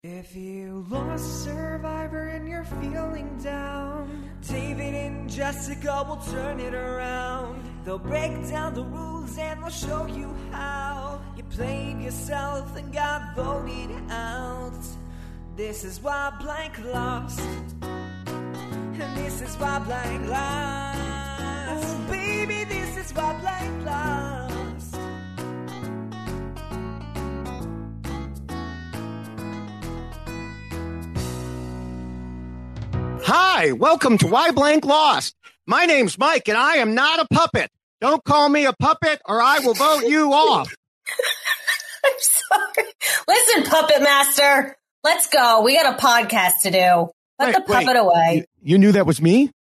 If you lost Survivor and you're feeling down, David and Jessica will turn it around. They'll break down the rules and they'll show you how you played yourself and got voted out. This is why blank lost, and this is why blank lost. Baby, this is why blank lost. Hi, welcome to Why Blank Lost. My name's Mike, and I am not a puppet. Don't call me a puppet, or I will vote you off. I'm sorry. Listen, Puppet Master, let's go. We got a podcast to do. Put the puppet away. You knew that was me?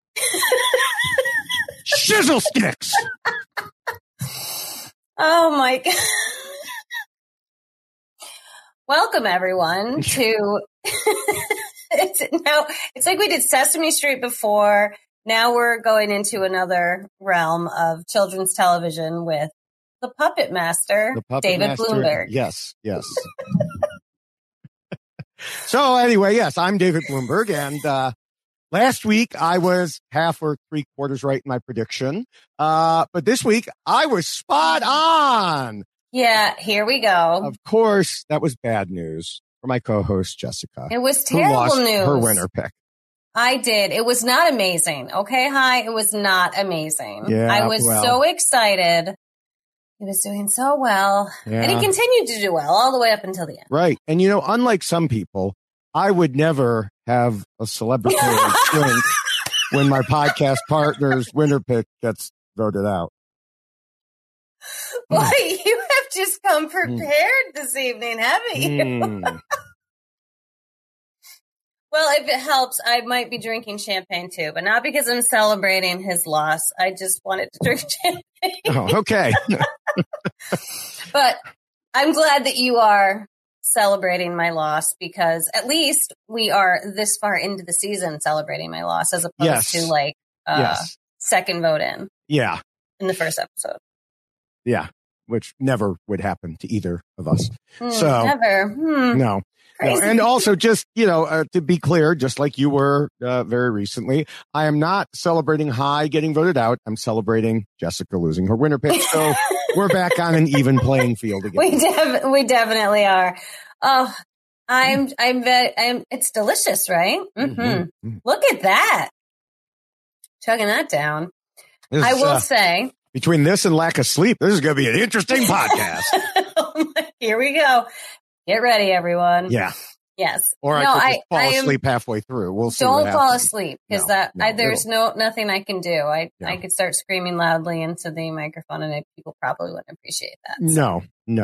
Shizzle sticks. Oh, my God. Welcome, everyone, to... It's like we did Sesame Street before. Now we're going into another realm of children's television with the Puppet Master, David Bloomberg. Yes. So anyway, yes, I'm David Bloomberg. And last week I was half or three quarters right in my prediction. But this week I was spot on. Yeah, here we go. Of course, that was bad news for my co-host, Jessica. It was terrible news. Her winner pick. I did. It was not amazing. Okay, hi. It was not amazing. Yeah, I was so excited. He was doing so well. Yeah. And he continued to do well all the way up until the end. Right. And, you know, unlike some people, I would never have a celebratory drink when my podcast partner's winner pick gets voted out. Boy, you have just come prepared this evening, haven't you? Well, if it helps, I might be drinking champagne too, but not because I'm celebrating his loss. I just wanted to drink champagne. Oh, okay. But I'm glad that you are celebrating my loss, because at least we are this far into the season celebrating my loss, as opposed to like second vote in the first episode. Yeah, which never would happen to either of us. Never. No. And also, just, you know, to be clear, just like you were very recently, I am not celebrating High getting voted out. I'm celebrating Jessica losing her winner pick. So we're back on an even playing field again. We definitely are. Oh, it's delicious, right? Mm-hmm. Look at that. Chugging that down. I will say, between this and lack of sleep, this is going to be an interesting podcast. Here we go. Get ready, everyone. Yeah. Yes. Or I could just fall asleep halfway through. We'll see. Don't fall asleep, because there's nothing I can do. I could start screaming loudly into the microphone, and people probably wouldn't appreciate that. So. No.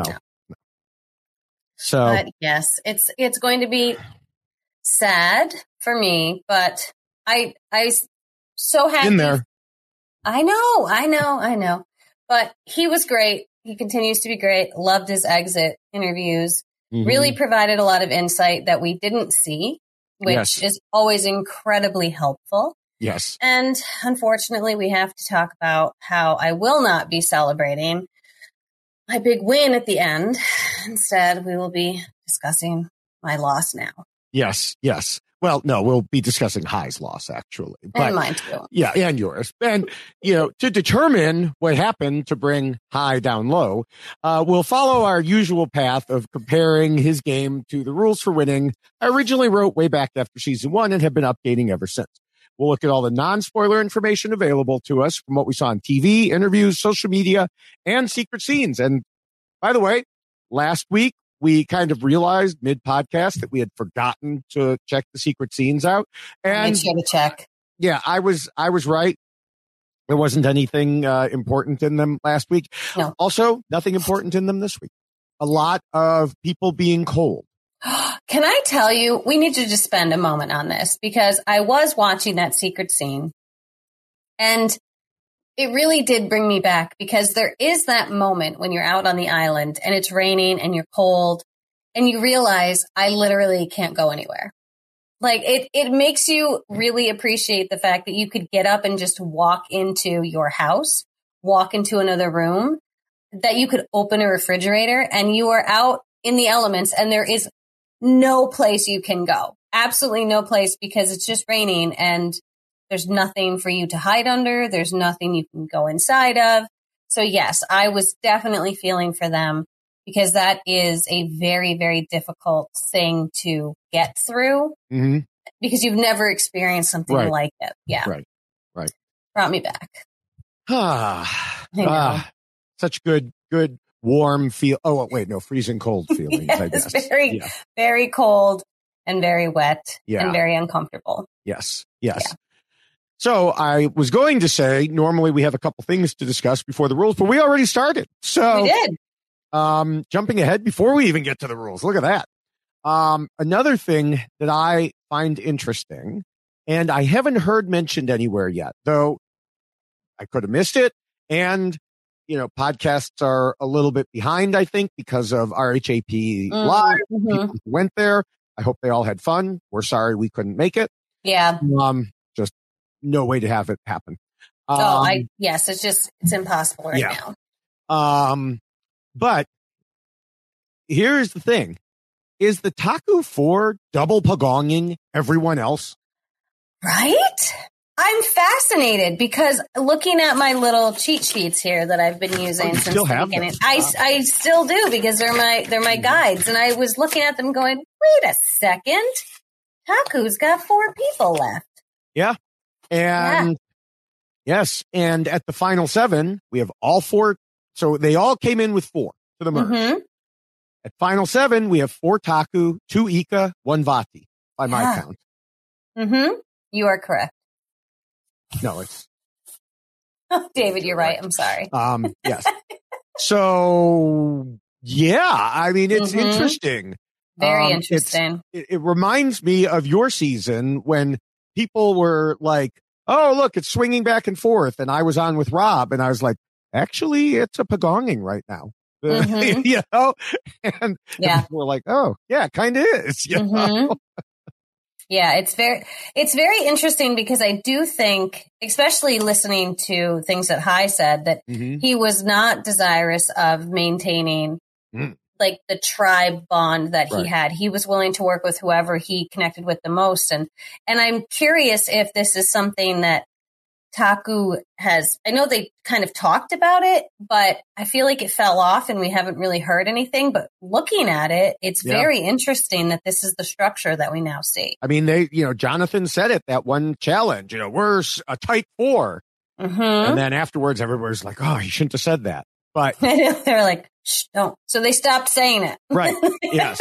So, but yes, it's going to be sad for me, but I so happy. In there. I know. But he was great. He continues to be great. Loved his exit interviews. Really provided a lot of insight that we didn't see, which is always incredibly helpful. Yes. And unfortunately, we have to talk about how I will not be celebrating my big win at the end. Instead, we will be discussing my loss now. Yes. Well, no, we'll be discussing High's loss, actually. But, and mine too. Yeah, and yours. And, you know, to determine what happened to bring High down low, we'll follow our usual path of comparing his game to the rules for winning I originally wrote way back after season 1 and have been updating ever since. We'll look at all the non-spoiler information available to us from what we saw on TV, interviews, social media, and secret scenes. And by the way, last week, we kind of realized mid-podcast that we had forgotten to check the secret scenes out. And make sure to check. Yeah, I was right. There wasn't anything important in them last week. No. Also, nothing important in them this week. A lot of people being cold. Can I tell you, we need to just spend a moment on this, because I was watching that secret scene and it really did bring me back, because there is that moment when you're out on the island and it's raining and you're cold and you realize I literally can't go anywhere. Like it makes you really appreciate the fact that you could get up and just walk into your house, walk into another room, that you could open a refrigerator and you are out in the elements and there is no place you can go. Absolutely no place, because it's just raining and there's nothing for you to hide under. There's nothing you can go inside of. So yes, I was definitely feeling for them, because that is a very, very difficult thing to get through, because you've never experienced something like it. Yeah. Right. Brought me back. Such good, warm feel. Oh, wait, no, freezing cold feelings, yes, I guess. Very cold and very wet and very uncomfortable. Yes. Yeah. So I was going to say, normally we have a couple things to discuss before the rules, but we already started. So we did. Jumping ahead before we even get to the rules. Look at that. Another thing that I find interesting, and I haven't heard mentioned anywhere yet, though I could have missed it. And, podcasts are a little bit behind, I think, because of RHAP Live. People who went there. I hope they all had fun. We're sorry we couldn't make it. Yeah. Just no way to have it happen. It's impossible now. But here's the thing. Is the Taku 4 double pagonging everyone else? Right? I'm fascinated, because looking at my little cheat sheets here that I've been using since the beginning, I still do, because they're my guides. And I was looking at them going, wait a second. Taku's got 4 people left. Yeah. And yes. And at the final 7, we have all 4. So they all came in with 4 to the merge. At final 7, we have 4 Taku, 2 Ika, 1 Vati by my count. You are correct. No, it's. Oh, David, you're right. I'm sorry. Yes. So, I mean, it's interesting. Very interesting. It reminds me of your season when people were like, oh, look, it's swinging back and forth. And I was on with Rob and I was like, actually, it's a pagonging right now. And people were like, oh, yeah, kind of is. Yeah, it's very interesting, because I do think, especially listening to things that Hai said, that he was not desirous of maintaining like the tribe bond that he had. He was willing to work with whoever he connected with the most. And I'm curious if this is something that Taku has, I know they kind of talked about it, but I feel like it fell off and we haven't really heard anything. But looking at it, it's very interesting that this is the structure that we now see. I mean, Jonathan said it, that one challenge, we're a tight 4. And then afterwards, everybody's like, oh, he shouldn't have said that. But they're like, shh, don't. So they stopped saying it. Right. Yes.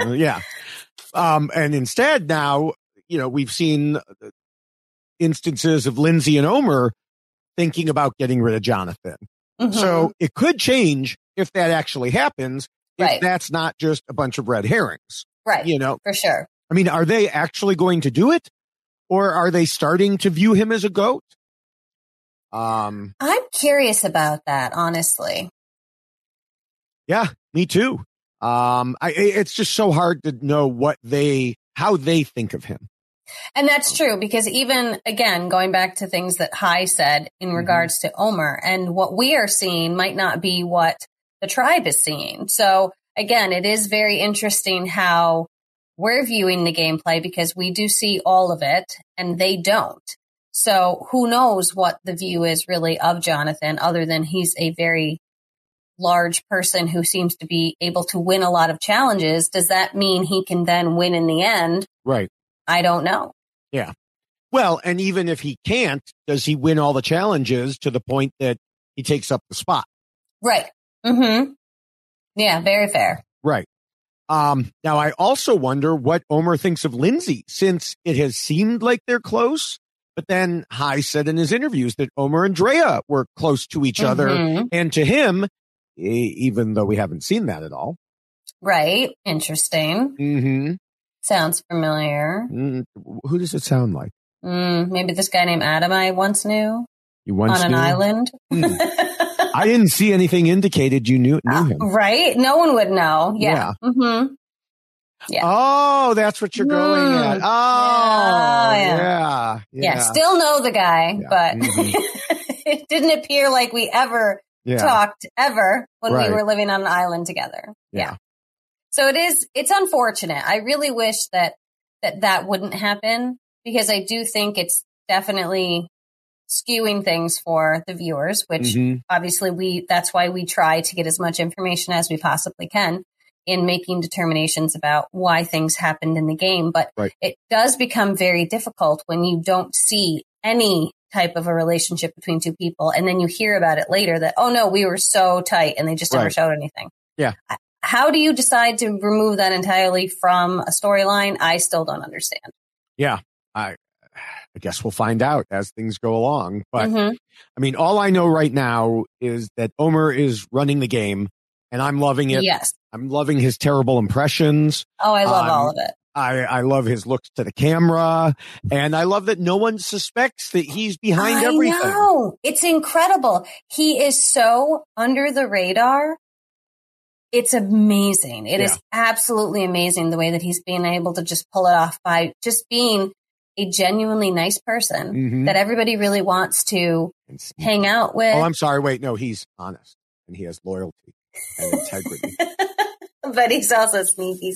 And instead now, we've seen instances of Lindsay and Omer thinking about getting rid of Jonathan. So it could change if that actually happens, if that's not just a bunch of red herrings. Right. For sure. I mean, are they actually going to do it? Or are they starting to view him as a goat? I'm curious about that, honestly. Yeah, me too. It's just so hard to know how they think of him. And that's true, because even, again, going back to things that Hai said in regards to Omer, and what we are seeing might not be what the tribe is seeing. So, again, it is very interesting how we're viewing the gameplay, because we do see all of it and they don't. So who knows what the view is really of Jonathan, other than he's a very large person who seems to be able to win a lot of challenges. Does that mean he can then win in the end? Right. I don't know. Yeah. Well, and even if he can't, does he win all the challenges to the point that he takes up the spot? Right. Yeah, very fair. Right. Now, I also wonder what Omer thinks of Lindsay, since it has seemed like they're close. But then Hai said in his interviews that Omer and Drea were close to each other. And to him, even though we haven't seen that at all. Right. Interesting. Sounds familiar. Who does it sound like? Maybe this guy named Adam I once knew. You once on an knew? Island. I didn't see anything indicated you knew him. Right? No one would know. Yeah. Yeah. Oh, that's what you're going at. Oh, yeah. Still know the guy, but it didn't appear like we ever talked ever when we were living on an island together. Yeah. So it's unfortunate. I really wish that wouldn't happen, because I do think it's definitely skewing things for the viewers, which obviously that's why we try to get as much information as we possibly can in making determinations about why things happened in the game. But it does become very difficult when you don't see any type of a relationship between two people, and then you hear about it later that, oh no, we were so tight, and they just never showed anything. Yeah. How do you decide to remove that entirely from a storyline? I still don't understand. Yeah. I guess we'll find out as things go along. But I mean, all I know right now is that Omer is running the game, and I'm loving it. Yes. I'm loving his terrible impressions. Oh, I love all of it. I love his looks to the camera, and I love that no one suspects that he's behind everything. I know. It's incredible. He is so under the radar. It's amazing. It is absolutely amazing the way that he's being able to just pull it off by just being a genuinely nice person that everybody really wants to hang out with. Oh, I'm sorry. Wait, no, he's honest, and he has loyalty and integrity. But he's also sneaky.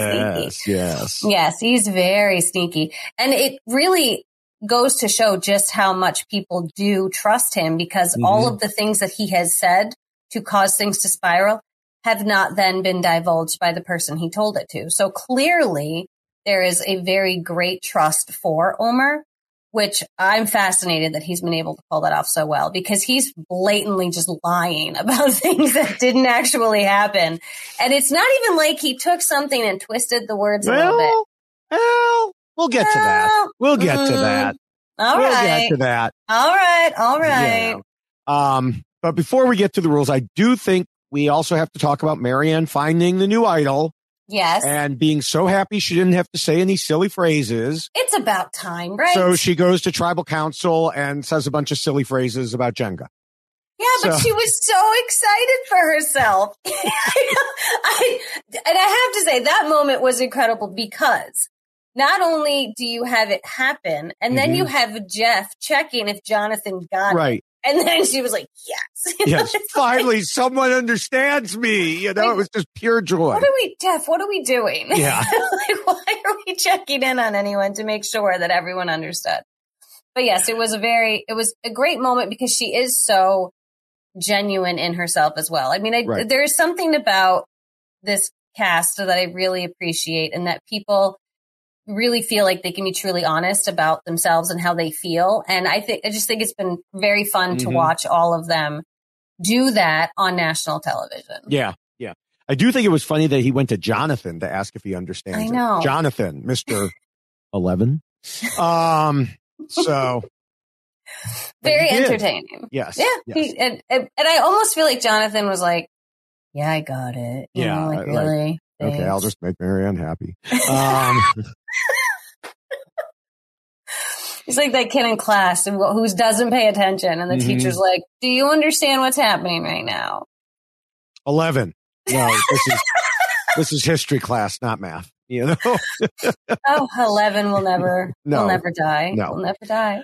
Yes, he's very sneaky. And it really goes to show just how much people do trust him, because all of the things that he has said to cause things to spiral have not then been divulged by the person he told it to. So clearly there is a very great trust for Omer, which I'm fascinated that he's been able to pull that off so well, because he's blatantly just lying about things that didn't actually happen. And it's not even like he took something and twisted the words a little bit. Well, we'll get to that. We'll get to that. All right. All right. Yeah. But before we get to the rules, I do think we also have to talk about Marianne finding the new idol. Yes. And being so happy she didn't have to say any silly phrases. It's about time, right? So she goes to tribal council and says a bunch of silly phrases about Jenga. Yeah, but she was so excited for herself. And I have to say, that moment was incredible, because not only do you have it happen, and then you have Jeff checking if Jonathan got it. And then she was like, yes. Yes, finally someone understands me. It was just pure joy. Jeff, what are we doing? Yeah. Why are we checking in on anyone to make sure that everyone understood? But yes, it was a great moment, because she is so genuine in herself as well. I mean, there is something about this cast that I really appreciate, and that people really feel like they can be truly honest about themselves and how they feel. And I just think it's been very fun to watch all of them do that on national television. Yeah. Yeah. I do think it was funny that he went to Jonathan to ask if he understands. I know. Jonathan, Mr. 11. So very entertaining. Yes. Yeah. Yes. And I almost feel like Jonathan was like, yeah, I got it. You know, like, really? Like, okay, I'll just make Marianne happy. He's like that kid in class who doesn't pay attention, and the teacher's like, do you understand what's happening right now? 11. No, this is history class, not math. You know? 11 will never die. No. Will never die.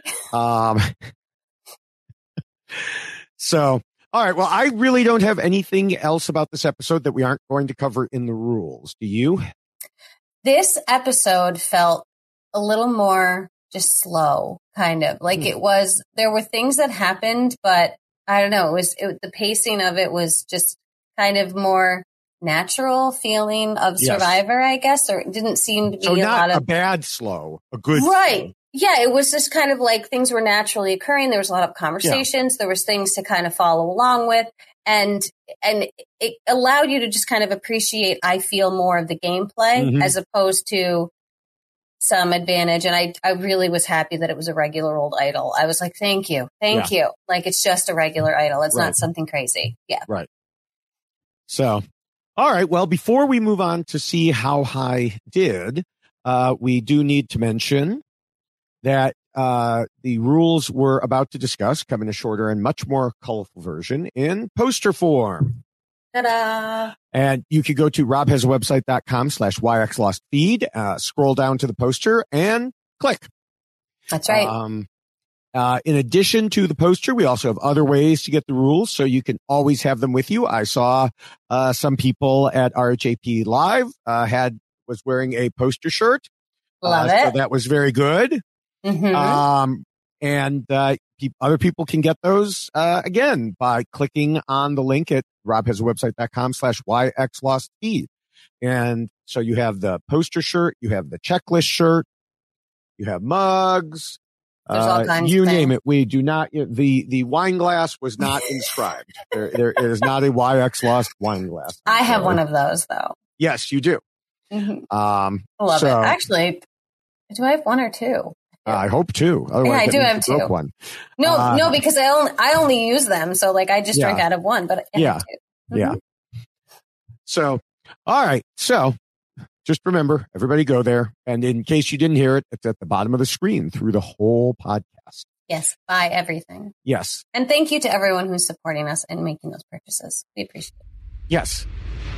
So, all right. Well, I really don't have anything else about this episode that we aren't going to cover in the rules. Do you? This episode felt a little more just slow, kind of like there were things that happened, but I don't know. The pacing of it was just kind of more natural feeling of Survivor, I guess, or it didn't seem to be a bad slow, a good slow. Yeah, it was just kind of like things were naturally occurring. There was a lot of conversations. Yeah. There was things to kind of follow along with. And it allowed you to just kind of appreciate, I feel, more of the gameplay as opposed to some advantage. And I really was happy that it was a regular old idol. I was like, thank you. Like, it's just a regular idol. It's not something crazy. Yeah. Right. So, all right. Well, before we move on to see how High did, we do need to mention that the rules we're about to discuss come in a shorter and much more colorful version in poster form. Ta-da! And you can go to robhasawebsite.com/yxlostfeed, scroll down to the poster and click. That's right. In addition to the poster, we also have other ways to get the rules, so you can always have them with you. I saw some people at RHAP Live was wearing a poster shirt. Love it. So that was very good. Mm-hmm. Other people can get those again by clicking on the link at robhasawebsite.com/yxlostfeed. And so you have the poster shirt, you have the checklist shirt, you have mugs. There's all kinds you of name things. it. We do not. The wine glass was not inscribed. There is not a YX Lost wine glass. I have one of those though. Yes, you do. Mm-hmm. Love it. Actually, do I have one or two? I hope two. Otherwise, yeah, I do have two. One. No, because I only use them, so like I just drink out of one. But I have two. Mm-hmm. Yeah. So, all right. So, just remember, everybody go there. And in case you didn't hear it, it's at the bottom of the screen through the whole podcast. Yes, buy everything. Yes. And thank you to everyone who's supporting us and making those purchases. We appreciate it. Yes.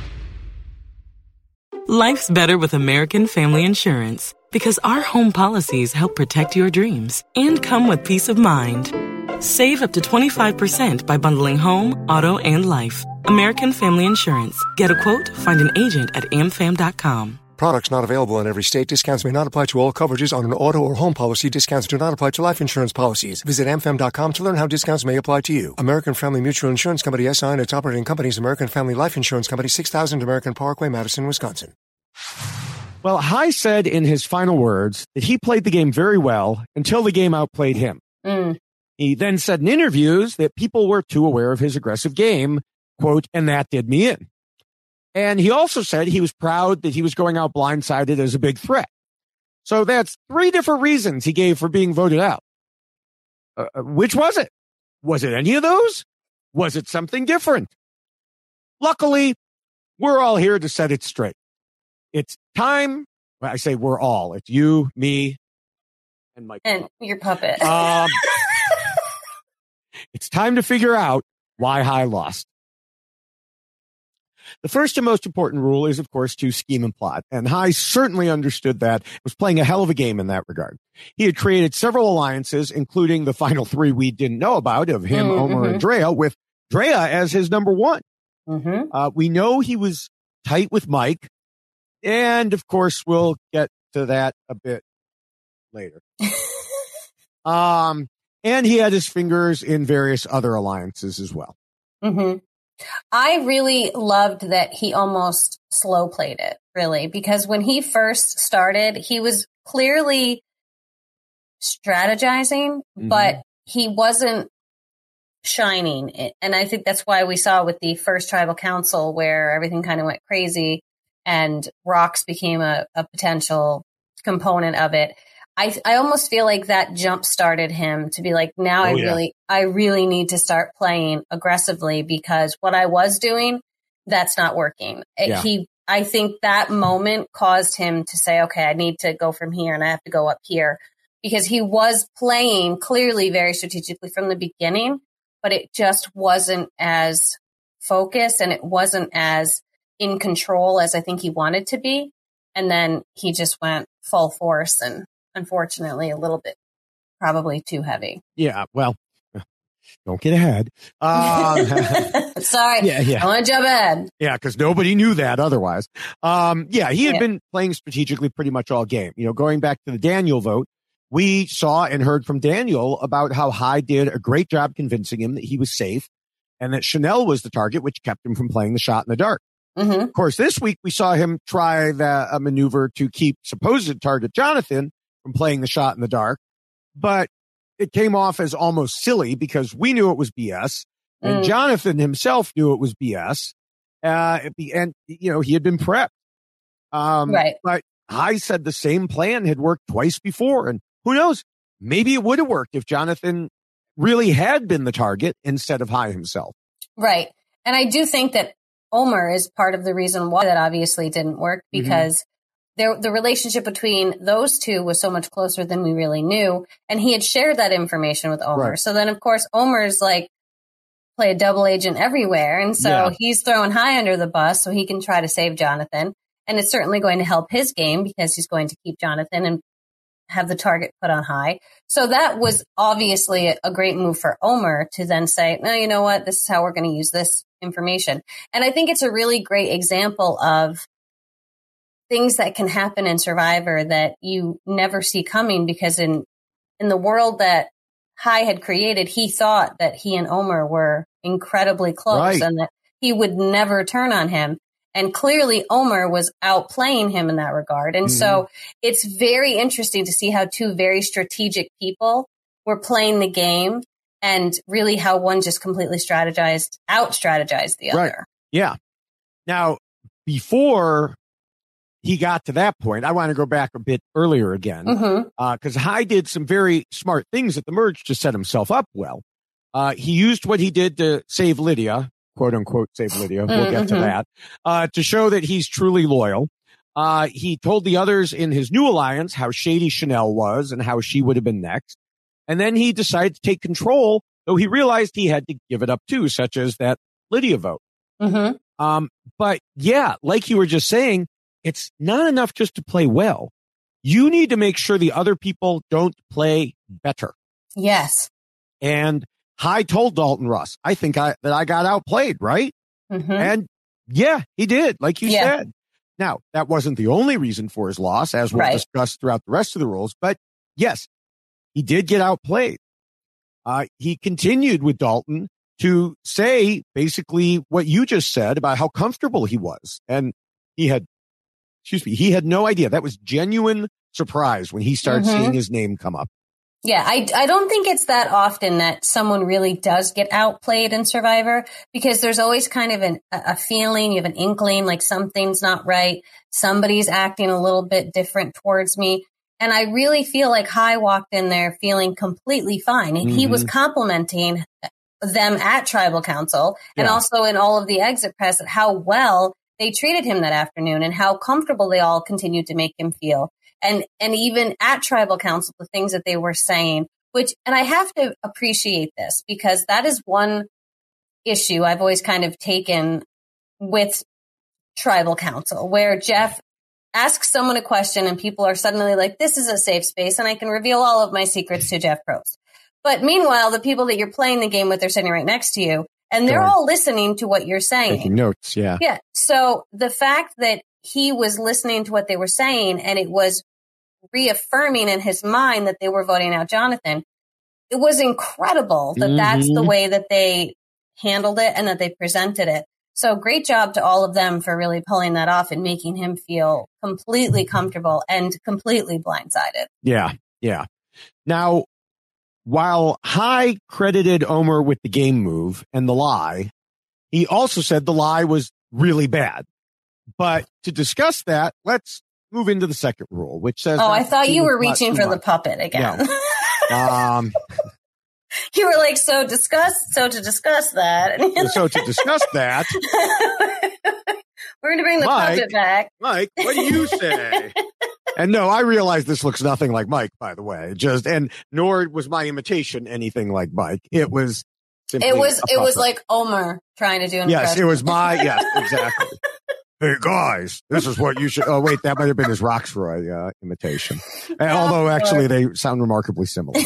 Life's better with American Family Insurance because our home policies help protect your dreams and come with peace of mind. Save up to 25% by bundling home, auto, and life. American Family Insurance. Get a quote, find an agent at amfam.com. Products not available in every state. Discounts may not apply to all coverages on an auto or home policy. Discounts do not apply to life insurance policies. Visit amfam.com to learn how discounts may apply to you. American Family Mutual Insurance Company, SI, and its operating companies, American Family Life Insurance Company, 6000 American Parkway, Madison, Wisconsin. Well, Hai said in his final words that he played the game very well until the game outplayed him. He then said in interviews that people were too aware of his aggressive game, quote, and that did me in. And he also said he was proud that he was going out blindsided as a big threat. So that's three different reasons he gave for being voted out. Which was it? Was it any of those? Was it something different? Luckily, we're all here to set it straight. It's time. Well, I say we're all. It's you, me, and Mike. And your puppet. It's time to figure out why Hai lost. The first and most important rule is, of course, to scheme and plot. And Hai certainly understood that, was playing a hell of a game in that regard. He had created several alliances, including the final three we didn't know about of him, Omer, and Drea, with Drea as his number one. We know he was tight with Mike. And, of course, we'll get to that a bit later. And he had his fingers in various other alliances as well. I really loved that he almost slow played it, really, because when he first started, he was clearly strategizing, but he wasn't shining. And I think that's why we saw with the first tribal council where everything kind of went crazy and rocks became a potential component of it. I almost feel like that jump started him to be like, now I really need to start playing aggressively because what I was doing, that's not working. I think that moment caused him to say, okay, I need to go from here and I have to go up here because he was playing clearly very strategically from the beginning, but it just wasn't as focused and it wasn't as in control as I think he wanted to be. And then he just went full force and unfortunately a little bit probably too heavy. Yeah, well, don't get ahead. Sorry. I want to jump ahead. Yeah, because nobody knew that otherwise. He had been playing strategically pretty much all game. You know, going back to the Daniel vote, we saw and heard from Daniel about how Hai did a great job convincing him that he was safe and that Chanel was the target, which kept him from playing the shot in the dark. Of course, this week we saw him try a maneuver to keep supposed target Jonathan from playing the shot in the dark, but it came off as almost silly because we knew it was BS and Jonathan himself knew it was BS. And you know, he had been prepped. But Hai said the same plan had worked twice before. And who knows, maybe it would have worked if Jonathan really had been the target instead of Hai himself. Right. And I do think that Omer is part of the reason why that obviously didn't work because the relationship between those two was so much closer than we really knew. And he had shared that information with Omer. Right. So then, of course, Omer's like, play a double agent everywhere. And so he's throwing Hai under the bus so he can try to save Jonathan. And it's certainly going to help his game because he's going to keep Jonathan and have the target put on Hai. So that was obviously a great move for Omar to then say, no, you know what? This is how we're going to use this information. And I think it's a really great example of things that can happen in Survivor that you never see coming, because in the world that Hai had created, he thought that he and Omar were incredibly close and that he would never turn on him. And clearly Omar was outplaying him in that regard. And so it's very interesting to see how two very strategic people were playing the game, and really how one just completely out-strategized the other. Yeah. Now, before he got to that point, I want to go back a bit earlier again, because Hai did some very smart things at the merge to set himself up well. He used what he did to save Lydia, quote unquote, save Lydia. We'll get to that, to show that he's truly loyal. He told the others in his new alliance how shady Chanel was and how she would have been next. And then he decided to take control, though he realized he had to give it up too, such as that Lydia vote. But yeah, like you were just saying, it's not enough just to play well. You need to make sure the other people don't play better. Yes. And Hai told Dalton Russ, I think that I got outplayed, right? And yeah, he did, like you said. Now, that wasn't the only reason for his loss, as we'll discuss throughout the rest of the rules. But yes, he did get outplayed. He continued with Dalton to say basically what you just said about how comfortable he was. And he had no idea. That was genuine surprise when he started seeing his name come up. Yeah, I don't think it's that often that someone really does get outplayed in Survivor, because there's always kind of a feeling, you have an inkling like something's not right. Somebody's acting a little bit different towards me. And I really feel like Hai walked in there feeling completely fine. And he was complimenting them at Tribal Council and also in all of the exit press at how well they treated him that afternoon and how comfortable they all continued to make him feel. And even at Tribal Council, the things that they were saying, and I have to appreciate this, because that is one issue I've always kind of taken with Tribal Council, where Jeff asks someone a question and people are suddenly like, this is a safe space and I can reveal all of my secrets to Jeff Probst. But meanwhile, the people that you're playing the game with are sitting right next to you and they're all listening to what you're saying. Taking notes, yeah. Yeah. So the fact that he was listening to what they were saying and it was reaffirming in his mind that they were voting out Jonathan, it was incredible that that's the way that they handled it and that they presented it. So great job to all of them for really pulling that off and making him feel completely comfortable and completely blindsided. Yeah, yeah. Now, while Hai credited Omar with the game move and the lie, he also said the lie was really bad. But to discuss that, let's move into the second rule, which says... Oh, I thought you were reaching for the puppet again. No. You were like, so to discuss that. So to discuss that... We're going to bring the puppet back. Mike, what do you say? And no, I realize this looks nothing like Mike, by the way. And nor was my imitation anything like Mike. It was simply it was like Omar trying to do an impression. Yes, it was yes, exactly. Hey guys, this is what you should. Oh wait, that might have been his Roxroy imitation. Although actually they sound remarkably similar.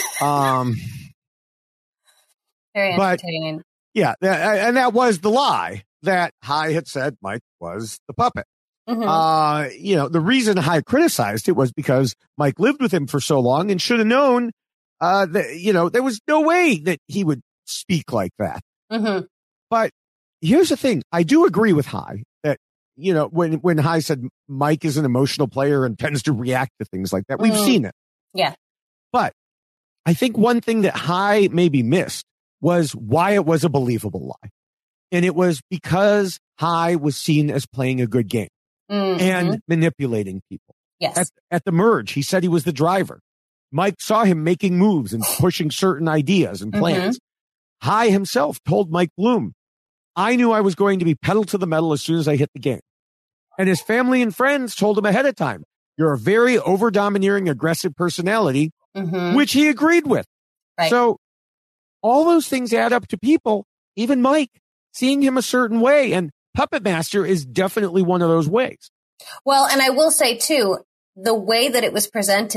Very entertaining. But, yeah, and that was the lie that Hai had said Mike was the puppet. The reason Hai criticized it was because Mike lived with him for so long and should have known that there was no way that he would speak like that. But here's the thing: I do agree with Hai that when Hai said Mike is an emotional player and tends to react to things like that, we've seen it. Yeah, but I think one thing that Hai maybe missed was why it was a believable lie. And it was because Hai was seen as playing a good game and manipulating people. Yes. At the merge, he said he was the driver. Mike saw him making moves and pushing certain ideas and plans. Hai himself told Mike Bloom, I knew I was going to be pedal to the metal as soon as I hit the game. And his family and friends told him ahead of time, you're a very over-domineering, aggressive personality, which he agreed with. Right. So all those things add up to people, even Mike, seeing him a certain way. And Puppet Master is definitely one of those ways. Well, and I will say, too, the way that it was presented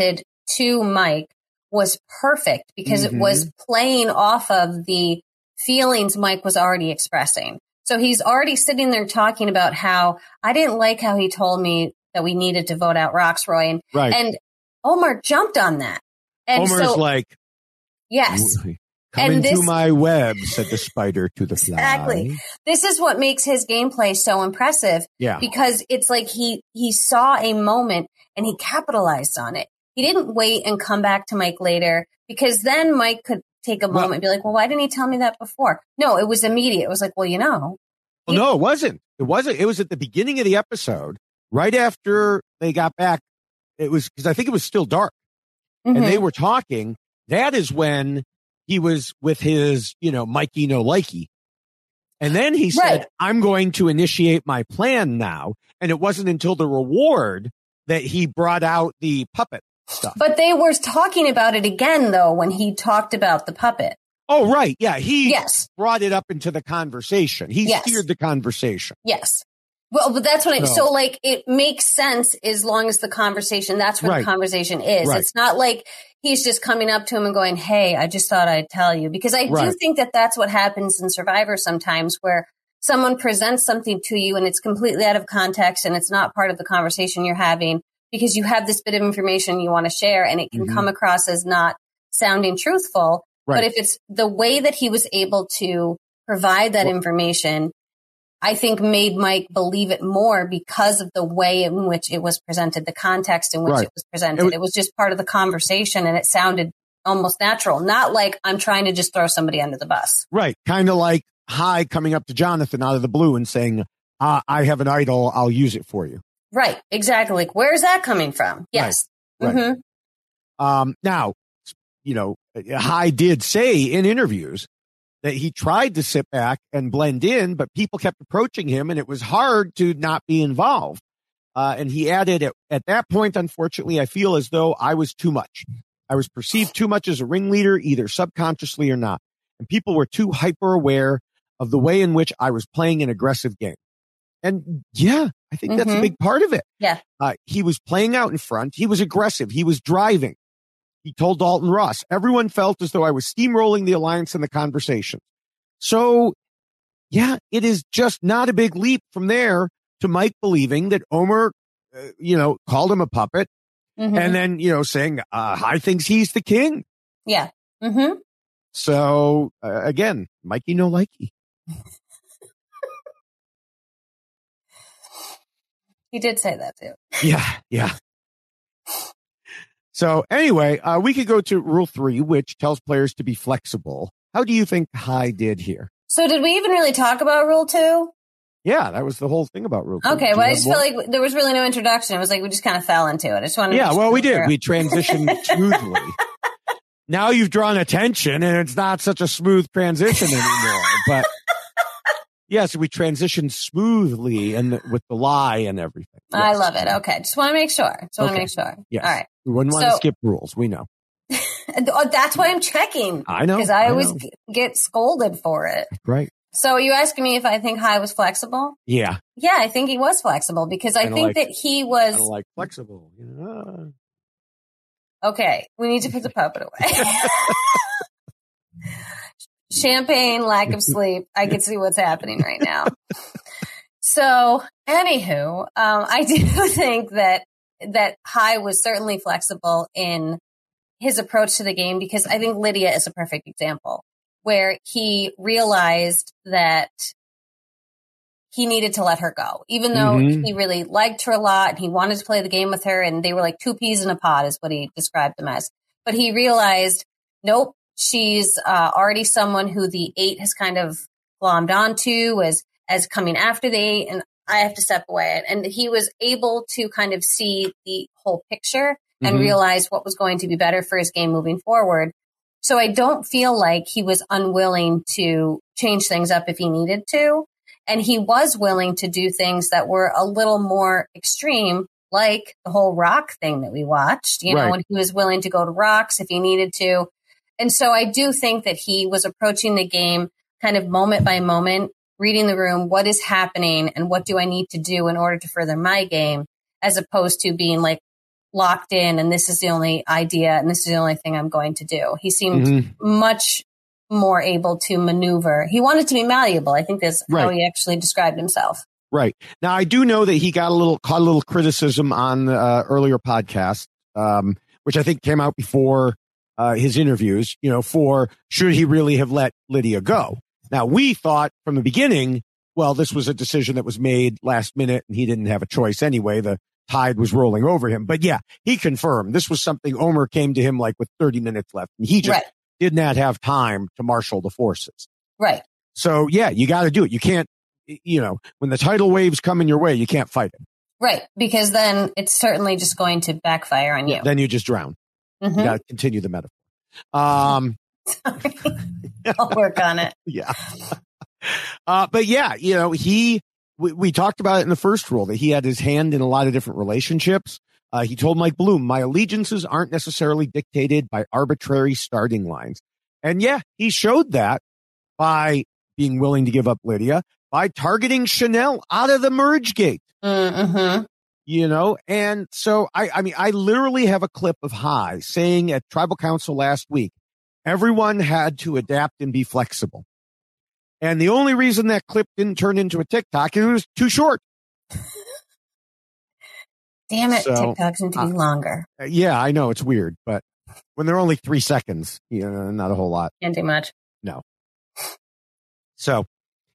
to Mike was perfect because it was playing off of the feelings Mike was already expressing. So he's already sitting there talking about how I didn't like how he told me that we needed to vote out Roxroy. And Omar jumped on that. And Omar's like, yes. Come into my web, said the spider to the fly. Exactly. This is what makes his gameplay so impressive. Yeah. Because it's like he saw a moment and he capitalized on it. He didn't wait and come back to Mike later, because then Mike could take a moment and be like, well, why didn't he tell me that before? No, it was immediate. It was like, well, Well, no, it wasn't. It wasn't. It was at the beginning of the episode, right after they got back. It was because I think it was still dark and they were talking. That is when he was with his, Mikey no likey. And then he said, I'm going to initiate my plan now. And it wasn't until the reward that he brought out the puppet stuff. But they were talking about it again, though, when he talked about the puppet. Oh, right. Yeah. He brought it up into the conversation. He steered the conversation. Yes. Well, but that's what so like, it makes sense as long as the conversation, that's where the conversation is. Right. It's not like he's just coming up to him and going, hey, I just thought I'd tell you. Because I do think that that's what happens in Survivor sometimes, where someone presents something to you and it's completely out of context and it's not part of the conversation you're having because you have this bit of information you want to share and it can come across as not sounding truthful. Right. But if it's the way that he was able to provide that information, I think made Mike believe it more because of the way in which it was presented, the context in which it was presented. It was just part of the conversation and it sounded almost natural, not like I'm trying to just throw somebody under the bus. Right. Kind of like Hai coming up to Jonathan out of the blue and saying, I have an idol. I'll use it for you. Right. Exactly. Like, where's that coming from? Yes. Right. Now, Hai did say in interviews that he tried to sit back and blend in, but people kept approaching him and it was hard to not be involved. And he added, at that point, unfortunately, I feel as though I was too much. I was perceived too much as a ringleader, either subconsciously or not. And people were too hyper aware of the way in which I was playing an aggressive game. And yeah, I think that's a big part of it. Yeah. He was playing out in front. He was aggressive. He was driving. He told Dalton Ross, everyone felt as though I was steamrolling the alliance in the conversation. So, yeah, it is just not a big leap from there to Mike believing that Omar, called him a puppet and then, saying, Hai thinks he's the king. Yeah. So, again, Mikey no likey. He did say that too. Yeah. So anyway, we could go to rule 3, which tells players to be flexible. How do you think Hai did here? So did we even really talk about rule 2? Yeah, that was the whole thing about rule 2. Okay, well, I just felt like there was really no introduction. It was like we just kind of fell into it. I just wanted to we did. We transitioned smoothly. Now you've drawn attention and it's not such a smooth transition anymore. But yes, we transitioned smoothly and with the lie and everything. Yes. I love it. Okay. Just want to make sure. Yes. All right. We wouldn't want to skip rules. We know. That's why I'm checking. I know. Because I always get scolded for it. Right. So you asking me if I think Hai was flexible? Yeah. Yeah, I think he was flexible because I think that he was. I don't like flexible. Okay. We need to put the puppet away. Champagne, lack of sleep. I can see what's happening right now. So, anywho, I do think that Hai was certainly flexible in his approach to the game because I think Lydia is a perfect example where he realized that he needed to let her go, even though he really liked her a lot and he wanted to play the game with her and they were like 2 peas in a pod is what he described them as. But he realized, nope, she's already someone who the 8 has kind of glommed onto as coming after the 8 and I have to step away. And he was able to kind of see the whole picture and realize what was going to be better for his game moving forward. So I don't feel like he was unwilling to change things up if he needed to. And he was willing to do things that were a little more extreme, like the whole rock thing that we watched, know, when he was willing to go to rocks if he needed to. And so I do think that he was approaching the game kind of moment by moment, reading the room, what is happening and what do I need to do in order to further my game, as opposed to being like locked in and this is the only idea and this is the only thing I'm going to do. He seemed much more able to maneuver. He wanted to be malleable. I think that's how he actually described himself. Right. Now, I do know that he caught a little criticism on the earlier podcast, which I think came out before his interviews, for should he really have let Lydia go? Now, we thought from the beginning, well, this was a decision that was made last minute and he didn't have a choice anyway. The tide was rolling over him. But yeah, he confirmed this was something Omar came to him like with 30 minutes left. And he just did not have time to marshal the forces. Right. So yeah, you got to do it. You can't, when the tidal waves come in your way, you can't fight it. Right. Because then it's certainly just going to backfire on you. Then you just drown. You got to continue the metaphor. Sorry. I'll work on it. Yeah. But yeah, we talked about it in the first rule that he had his hand in a lot of different relationships. He told Mike Bloom, my allegiances aren't necessarily dictated by arbitrary starting lines. And yeah, he showed that by being willing to give up Lydia, by targeting Chanel out of the merge gate. And so I literally have a clip of Hai saying at Tribal Council last week, everyone had to adapt and be flexible. And the only reason that clip didn't turn into a TikTok, it was too short. Damn it, TikToks need to be longer. Yeah, I know, it's weird, but when they're only 3 seconds, not a whole lot. Can't do much. No. So,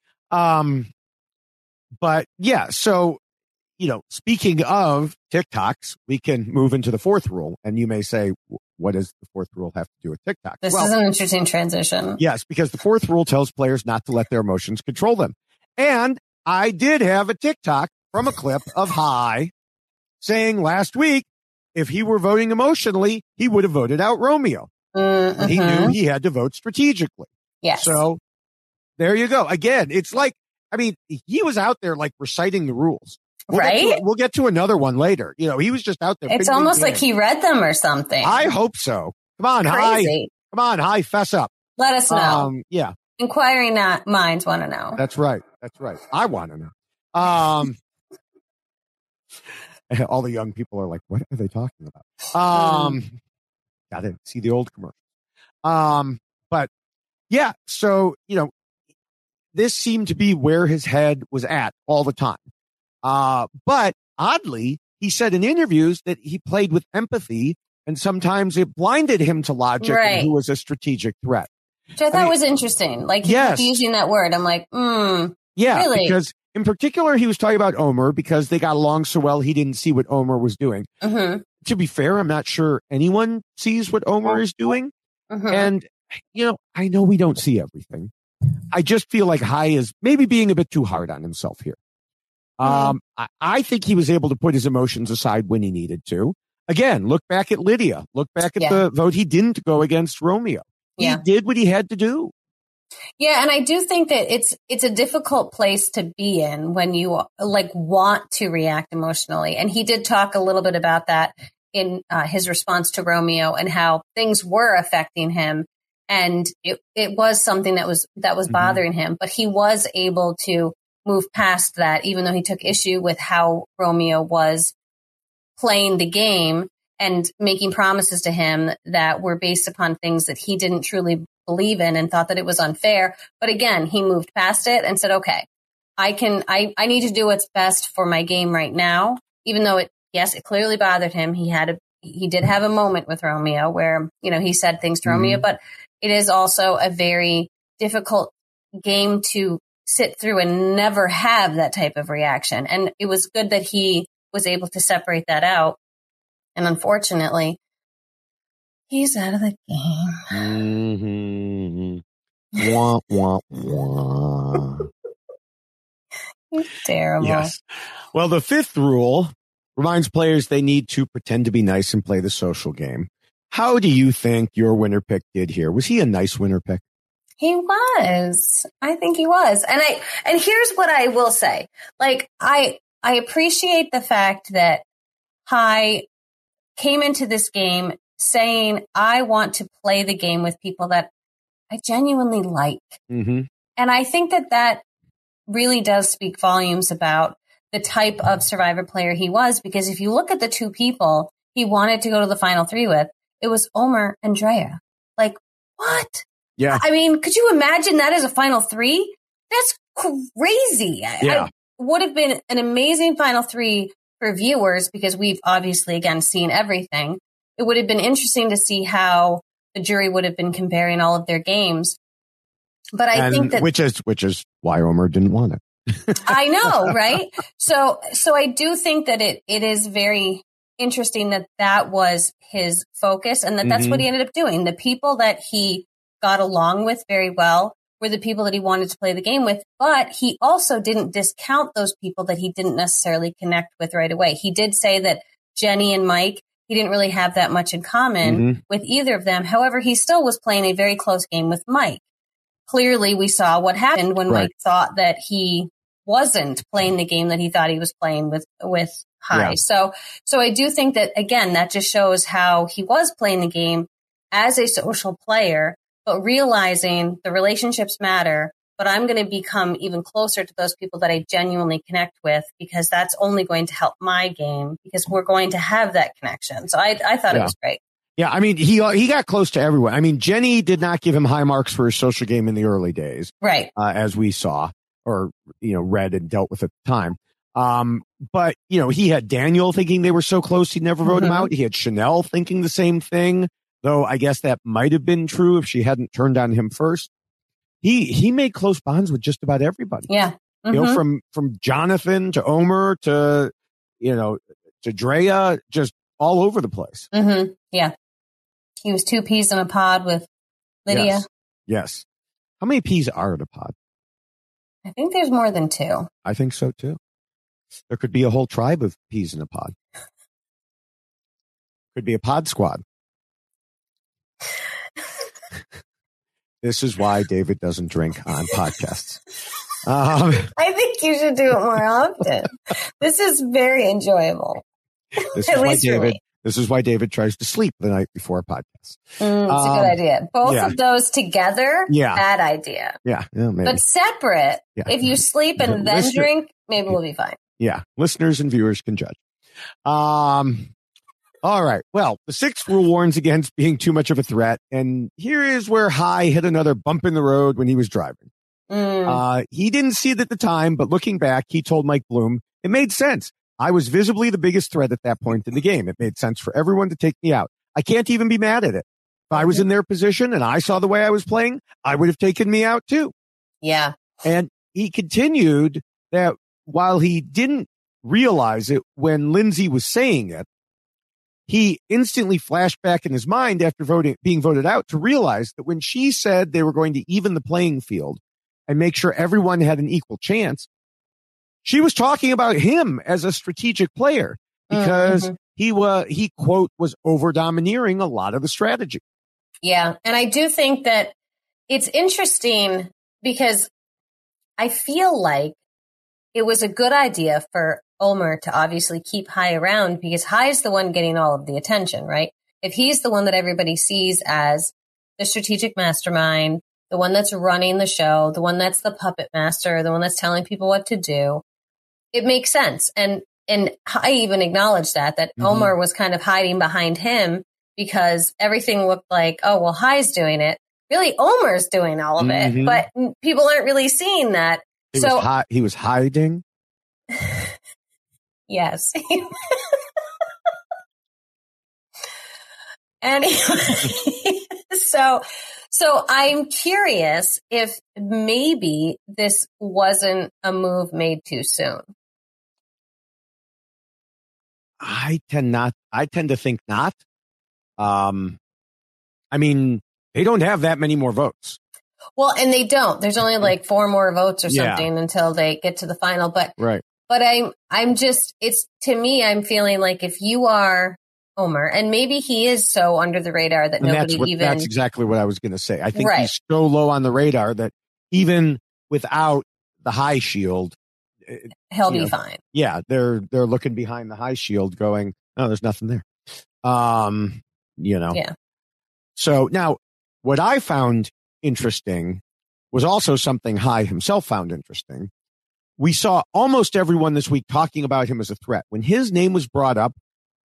but yeah, so, speaking of TikToks, we can move into the fourth rule. And you may say, what does the fourth rule have to do with TikTok? This is an interesting transition. Yes, because the fourth rule tells players not to let their emotions control them. And I did have a TikTok from a clip of Hai saying last week, if he were voting emotionally, he would have voted out Romeo. And he knew he had to vote strategically. Yes. So there you go. Again, it's like, he was out there like reciting the rules. We'll get to another one later. He was just out there. It's almost like he read them or something. I hope so. Come on, Hai. Come on, Hai, fess up. Let us know. Yeah. Inquiring minds want to know. That's right. I want to know. All the young people are like, what are they talking about? Got to see the old commercial. But yeah, so, this seemed to be where his head was at all the time. But oddly, he said in interviews that he played with empathy and sometimes it blinded him to logic and who was a strategic threat. Which I thought was interesting. Like he kept using that word. I'm like, yeah, really? Because in particular, he was talking about Omar because they got along so well. He didn't see what Omar was doing. To be fair, I'm not sure anyone sees what Omar is doing. And, I know we don't see everything. I just feel like Hai is maybe being a bit too hard on himself here. I think he was able to put his emotions aside when he needed to. Again, look back at Lydia. Look back at the vote. He didn't go against Romeo. He did what he had to do. Yeah, and I do think that it's a difficult place to be in when you want to react emotionally. And he did talk a little bit about that in his response to Romeo and how things were affecting him. And it was something that was bothering him, but he was able to move past that, even though he took issue with how Romeo was playing the game and making promises to him that were based upon things that he didn't truly believe in and thought that it was unfair. But again, he moved past it and said, okay, I need to do what's best for my game right now, even though it clearly bothered him. He did have a moment with Romeo where, he said things to Romeo, but it is also a very difficult game to sit through and never have that type of reaction. And it was good that he was able to separate that out. And unfortunately, he's out of the game. Wah, wah, wah. He's terrible. Yes. Well, the fifth rule reminds players they need to pretend to be nice and play the social game. How do you think your winner pick did here? Was he a nice winner pick? He was. I think he was. And here's what I will say. I appreciate the fact that Hai came into this game saying, I want to play the game with people that I genuinely like. And I think that really does speak volumes about the type of Survivor player he was, because if you look at the two people, he wanted to go to the final three with, it was Omar and Drea. Like, what? Yeah. I mean, could you imagine that as a final three? That's crazy. Yeah. I would have been an amazing final three for viewers because we've obviously, again, seen everything. It would have been interesting to see how the jury would have been comparing all of their games. But I think that which is why Omar didn't want it. I know, right? So I do think that it is very interesting that was his focus and that's what he ended up doing. The people that he got along with very well were the people that he wanted to play the game with, but he also didn't discount those people that he didn't necessarily connect with right away. He did say that Jenny and Mike, he didn't really have that much in common with either of them. However, he still was playing a very close game with Mike. Clearly, we saw what happened when Mike thought that he wasn't playing the game that he thought he was playing with Hai. Yeah. So I do think that, again, that just shows how he was playing the game as a social player, but realizing the relationships matter, but I'm going to become even closer to those people that I genuinely connect with because that's only going to help my game because we're going to have that connection. So I thought it was great. Yeah, I mean, he got close to everyone. I mean, Jenny did not give him high marks for his social game in the early days. Right. As we saw or, read and dealt with at the time. But, he had Daniel thinking they were so close he'd never vote him out. He had Chanel thinking the same thing, though I guess that might have been true if she hadn't turned on him first. He made close bonds with just about everybody. Yeah. From Jonathan to Omar to, to Drea, just all over the place. Yeah. He was 2 peas in a pod with Lydia. Yes. How many peas are in a pod? I think there's more than 2. I think so too. There could be a whole tribe of peas in a pod. Could be a pod squad. This is why David doesn't drink on podcasts. I think you should do it more often. This is very enjoyable. This is why David tries to sleep the night before a podcast. It's a good idea. Both of those together, bad idea. Yeah, maybe. But separate, if you sleep and then drink, maybe we'll be fine. Yeah, listeners and viewers can judge. All right. Well, the 6th rule warns against being too much of a threat. And here is where Hai hit another bump in the road when he was driving. He didn't see it at the time, but looking back, he told Mike Bloom, it made sense. I was visibly the biggest threat at that point in the game. It made sense for everyone to take me out. I can't even be mad at it. If I was in their position and I saw the way I was playing, I would have taken me out too. Yeah. And he continued that while he didn't realize it when Lindsay was saying it, he instantly flashed back in his mind after being voted out to realize that when she said they were going to even the playing field and make sure everyone had an equal chance, she was talking about him as a strategic player because he quote was over domineering a lot of the strategy. Yeah. And I do think that it's interesting because I feel like it was a good idea for Omar to obviously keep Hai around because Hai's the one getting all of the attention, right? If he's the one that everybody sees as the strategic mastermind, the one that's running the show, the one that's the puppet master, the one that's telling people what to do, it makes sense. And I even acknowledged that Omar was kind of hiding behind him because everything looked like, oh, well, Hai's doing it. Really, Omar's doing all of it, but people aren't really seeing that. He was hiding. Yes. Anyway, so I'm curious if maybe this wasn't a move made too soon. I tend to think not. I mean, they don't have that many more votes. Well, and they don't. There's only like 4 more votes or something until they get to the final. But I'm just, to me, I'm feeling like if you are Omar, and maybe he is so under the radar that that's exactly what I was going to say. I think he's so low on the radar that even without the Hai shield, he'll be fine. Yeah. They're looking behind the Hai shield going, oh, there's nothing there. Yeah. So now what I found interesting was also something Hai himself found interesting. We saw almost everyone this week talking about him as a threat. When his name was brought up,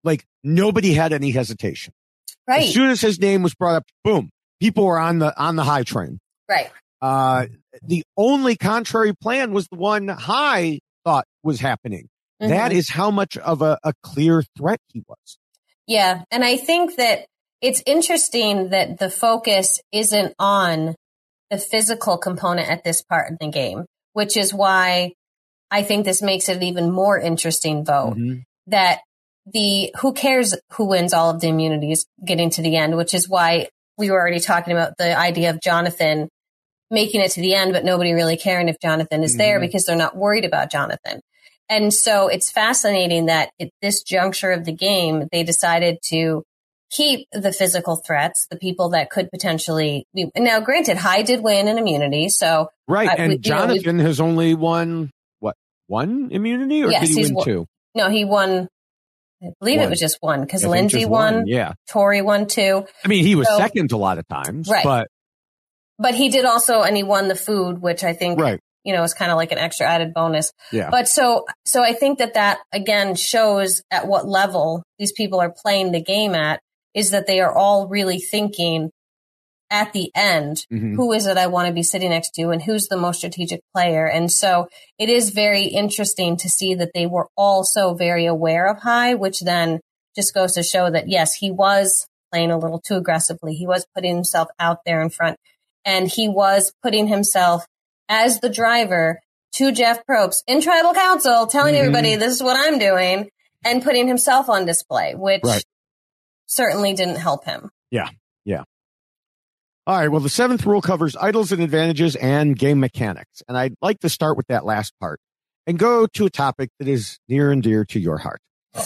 like nobody had any hesitation. Right. As soon as his name was brought up, boom, people were on the high train. Right. The only contrary plan was the one Hai thought was happening. Mm-hmm. That is how much of a clear threat he was. Yeah. And I think that it's interesting that the focus isn't on the physical component at this part of the game, which is why I think this makes it an even more interesting vote. Mm-hmm. That who cares who wins all of the immunities getting to the end, which is why we were already talking about the idea of Jonathan making it to the end, but nobody really caring if Jonathan is there because they're not worried about Jonathan. And so it's fascinating that at this juncture of the game, they decided to keep the physical threats, the people that could potentially be. Now, granted, Hai did win an immunity. So right. And Jonathan has only won, one immunity? Or yes, did he win two? No, he won. I believe it was just one because Lindsay won. Yeah. Tori won two. I mean, he was second a lot of times. Right. But he did also, and he won the food, which I think, is kind of like an extra added bonus. Yeah. But so I think that again shows at what level these people are playing the game at, is that they are all really thinking at the end, who is it I want to be sitting next to and who's the most strategic player. And so it is very interesting to see that they were all so very aware of Hai, which then just goes to show that, yes, he was playing a little too aggressively. He was putting himself out there in front. And he was putting himself as the driver to Jeff Probst in tribal council, telling everybody this is what I'm doing and putting himself on display, which certainly didn't help him. Yeah. Yeah. All right. Well, the seventh rule covers idols and advantages and game mechanics. And I'd like to start with that last part and go to a topic that is near and dear to your heart.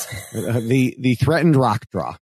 The threatened rock draw.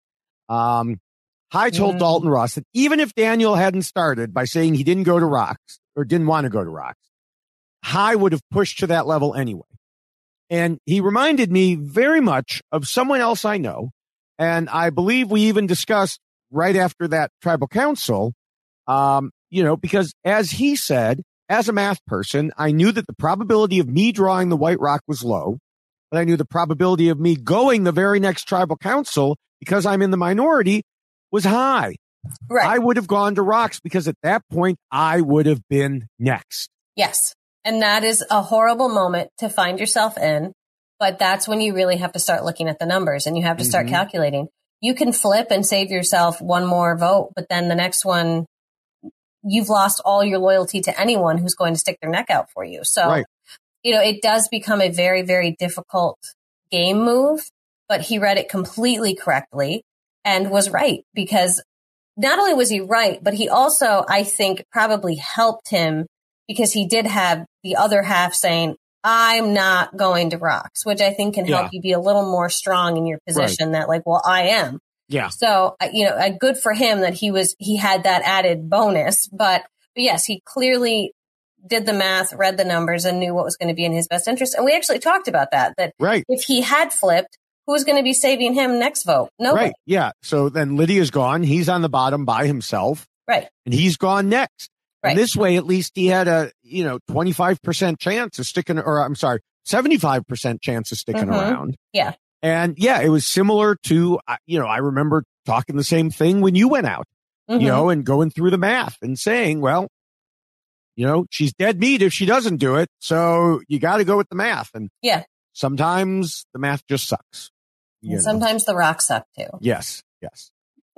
Hai told Dalton Ross that even if Daniel hadn't started by saying he didn't go to rocks or didn't want to go to rocks, Hai would have pushed to that level anyway. And he reminded me very much of someone else I know. And I believe we even discussed right after that tribal council, because as he said, as a math person, I knew that the probability of me drawing the white rock was low, but I knew the probability of me going the very next tribal council, because I'm in the minority, was high. Right. I would have gone to rocks because at that point I would have been next. Yes. And that is a horrible moment to find yourself in, but that's when you really have to start looking at the numbers and you have to start calculating. You can flip and save yourself one more vote, but then the next one, you've lost all your loyalty to anyone who's going to stick their neck out for you. So, it does become a very, very difficult game move, but he read it completely correctly. And was right, because not only was he right, but he also, I think, probably helped him because he did have the other half saying, I'm not going to rocks, which I think can help you be a little more strong in your position that like, well, I am. Yeah. So, good for him that he had that added bonus. But yes, he clearly did the math, read the numbers and knew what was going to be in his best interest. And we actually talked about that if he had flipped, who's going to be saving him next vote? Nobody. Right. Yeah. So then Lydia's gone. He's on the bottom by himself. Right. And he's gone next. Right. And this way, at least he had a, 25% chance of sticking, 75% chance of sticking around. Yeah. And it was similar to, I remember talking the same thing when you went out, and going through the math and saying, well, she's dead meat if she doesn't do it. So you got to go with the math. And sometimes the math just sucks. And sometimes the rocks suck too. Yes. Yes.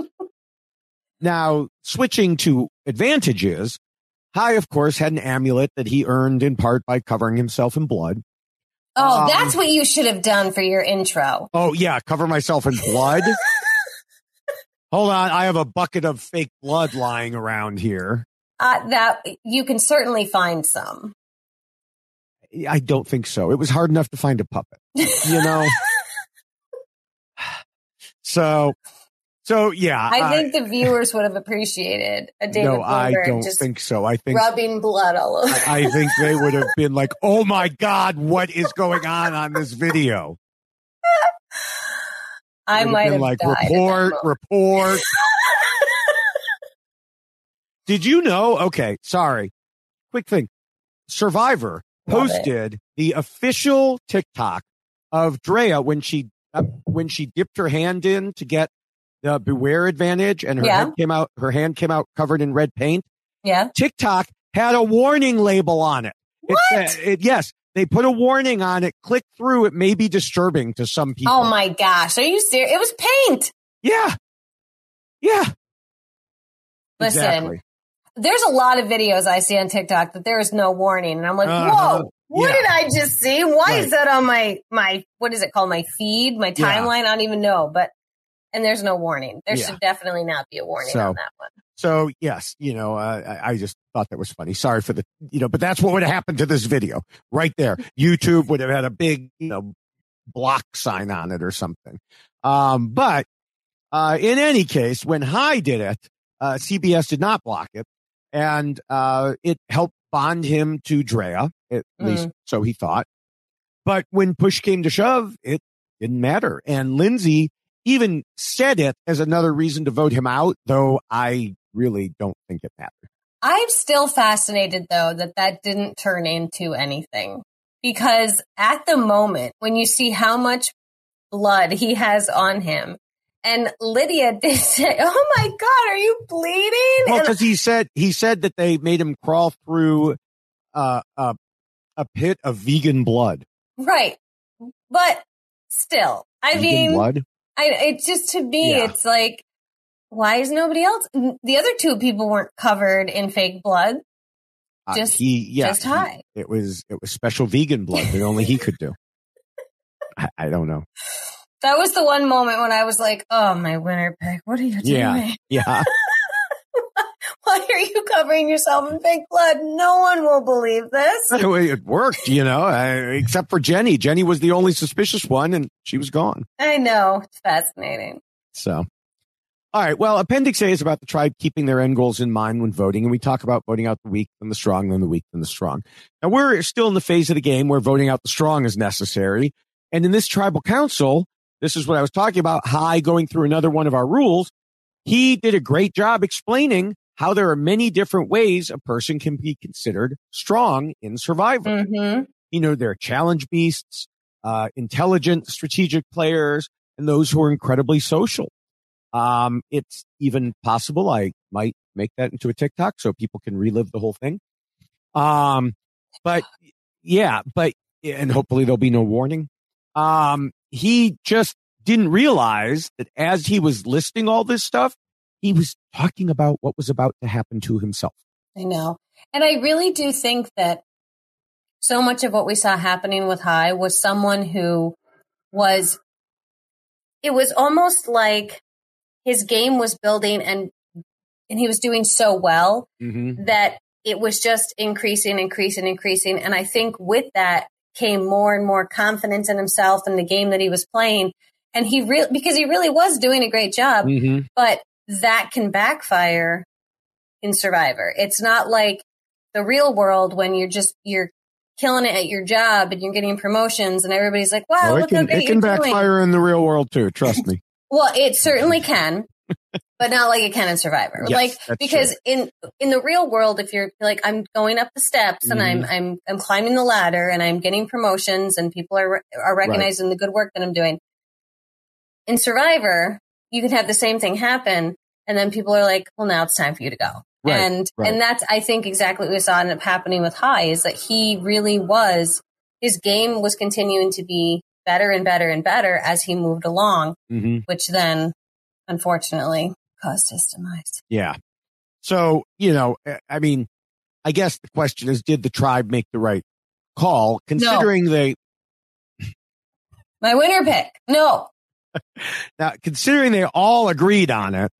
Now, switching to advantages, Hai, of course, had an amulet that he earned in part by covering himself in blood. Oh, that's what you should have done for your intro. Oh, yeah. Cover myself in blood. Hold on. I have a bucket of fake blood lying around here. That you can certainly find some. I don't think so. It was hard enough to find a puppet, So yeah. I think the viewers would have appreciated a David Bloomberg. I don't think so. I think rubbing blood all over. I think they would have been like, oh my God, what is going on this video? I might have like, died report. Did you know? Okay, sorry. Quick thing. Survivor posted the official TikTok of Drea when she when she dipped her hand in to get the Beware advantage, and her hand came out covered in red paint. Yeah. TikTok had a warning label on it. What? Yes, they put a warning on it. Click through. It may be disturbing to some people. Oh my gosh. Are you serious? It was paint. Yeah. Listen, exactly. There's a lot of videos I see on TikTok that there is no warning. And I'm like, whoa, what did I just see? Why is that on my, what is it called? My feed, my timeline? I don't even know. And there's no warning. There should definitely not be a warning on that one. So yes, I just thought that was funny. Sorry for the, but that's what would have happened to this video right there. YouTube would have had a big, block sign on it or something. But in any case, when Hai did it, CBS did not block it, and it helped bond him to Drea, at least so he thought. But when push came to shove, it didn't matter. And Lindsay even said it as another reason to vote him out, though I really don't think it mattered. I'm still fascinated, though, that didn't turn into anything. Because at the moment, when you see how much blood he has on him, and Lydia did say, "Oh my God, are you bleeding?" Well, because he said that they made him crawl through a pit of vegan blood. Right, but still, vegan blood. It just, to me, it's like, why is nobody else? The other two people weren't covered in fake blood. Just Hai. It was special vegan blood that only he could do. I don't know. That was the one moment when I was like, oh, my winner pick. What are you doing? Yeah. Why are you covering yourself in fake blood? No one will believe this. It worked, except for Jenny. Jenny was the only suspicious one, and she was gone. I know. It's fascinating. So, all right. Well, Appendix A is about the tribe keeping their end goals in mind when voting, and we talk about voting out the weak, then the strong, then the weak, then the strong. Now, we're still in the phase of the game where voting out the strong is necessary. And in this tribal council, this is what I was talking about, Hai going through another one of our rules. He did a great job explaining how there are many different ways a person can be considered strong in Survivor. Mm-hmm. There are challenge beasts, intelligent, strategic players, and those who are incredibly social. It's even possible I might make that into a TikTok so people can relive the whole thing. And hopefully there'll be no warning. He just didn't realize that as he was listing all this stuff, he was talking about what was about to happen to himself. I know. And I really do think that so much of what we saw happening with Hai was someone who it was almost like his game was building and he was doing so well that it was just increasing. And I think with that came more and more confidence in himself and the game that he was playing. And because he really was doing a great job, but that can backfire in Survivor. It's not like the real world when you're killing it at your job and you're getting promotions and everybody's like, wow, look how great it can backfire in the real world too. Trust me. Well, it certainly can, but not like it can in Survivor. Yes, because true. in the real world, if you're like, I'm going up the steps and I'm climbing the ladder and I'm getting promotions and people are recognizing the good work that I'm doing. In Survivor, you can have the same thing happen. And then people are like, well, now it's time for you to go. And that's, I think, exactly what we saw end up happening with Hai is that he really his game was continuing to be better and better and better as he moved along, which then, unfortunately, caused his demise. Yeah. So, I mean, I guess the question is, did the tribe make the right call considering My winner pick. No. Now, considering they all agreed on it,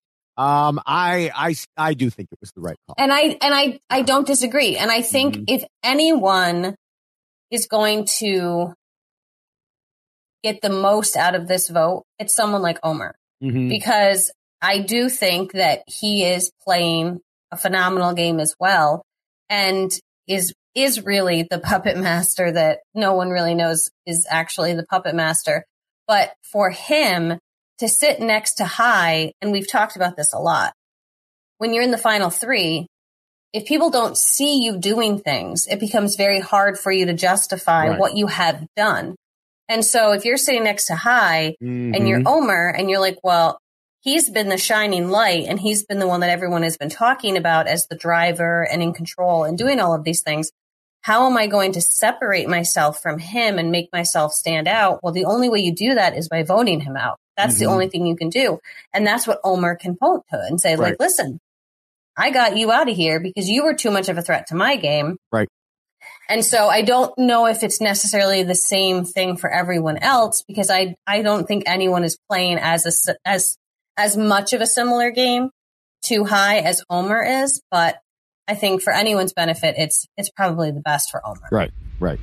I do think it was the right call. And I don't disagree. And I think if anyone is going to get the most out of this vote, it's someone like Omar. Because I do think that he is playing a phenomenal game as well and is really the puppet master that no one really knows is actually the puppet master. But for him to sit next to Hai, and we've talked about this a lot, when you're in the final three, if people don't see you doing things, it becomes very hard for you to justify what you have done. And so if you're sitting next to High and you're Omer and you're like, well, he's been the shining light and he's been the one that everyone has been talking about as the driver and in control and doing all of these things. How am I going to separate myself from him and make myself stand out? Well, the only way you do that is by voting him out. That's the only thing you can do. And that's what Omer can point to and say, like, listen, I got you out of here because you were too much of a threat to my game. Right. And so I don't know if it's necessarily the same thing for everyone else, because I don't think anyone is playing as much of a similar game to High as Omer is. But I think for anyone's benefit, it's probably the best for Omer. Right.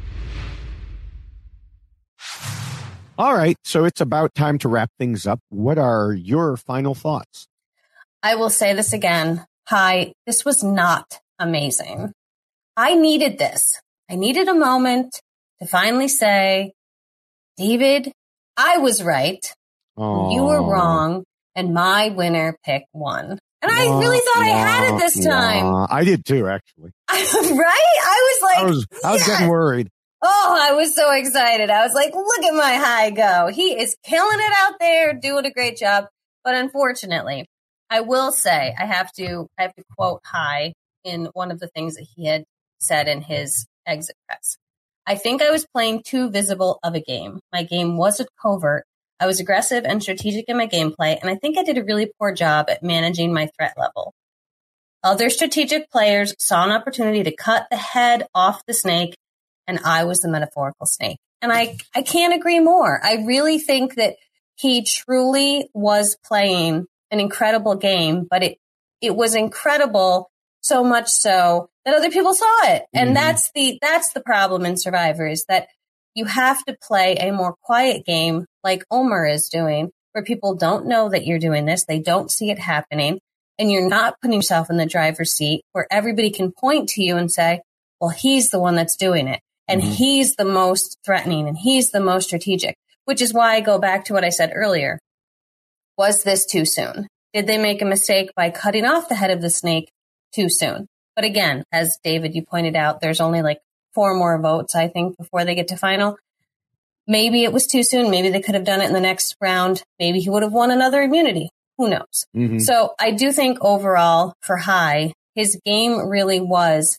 All right. So it's about time to wrap things up. What are your final thoughts? I will say this again. High, this was not amazing. I needed this. I needed a moment to finally say, David, I was right. You were wrong. And my winner pick won. And I really thought I had it this time. I did too, actually. Right? I was like, I was getting worried. Oh, I was so excited. I was like, look at my High go. He is killing it out there, doing a great job. But unfortunately, I will say I have to quote High in one of the things that he had said in his exit press. I think I was playing too visible of a game. My game wasn't covert. I was aggressive and strategic in my gameplay, and I think I did a really poor job at managing my threat level. Other strategic players saw an opportunity to cut the head off the snake, and I was the metaphorical snake. And I can't agree more. I really think that he truly was playing an incredible game, but it was incredible so much so that other people saw it. And that's the problem in Survivor, is that you have to play a more quiet game like Omer is doing, where people don't know that you're doing this. They don't see it happening. And you're not putting yourself in the driver's seat where everybody can point to you and say, well, he's the one that's doing it. And he's the most threatening and he's the most strategic, which is why I go back to what I said earlier. Was this too soon? Did they make a mistake by cutting off the head of the snake too soon? But again, as David, you pointed out, there's only like 4 more votes, I think, before they get to final. Maybe it was too soon. Maybe they could have done it in the next round. Maybe he would have won another immunity. Who knows? So I do think overall for High, his game really was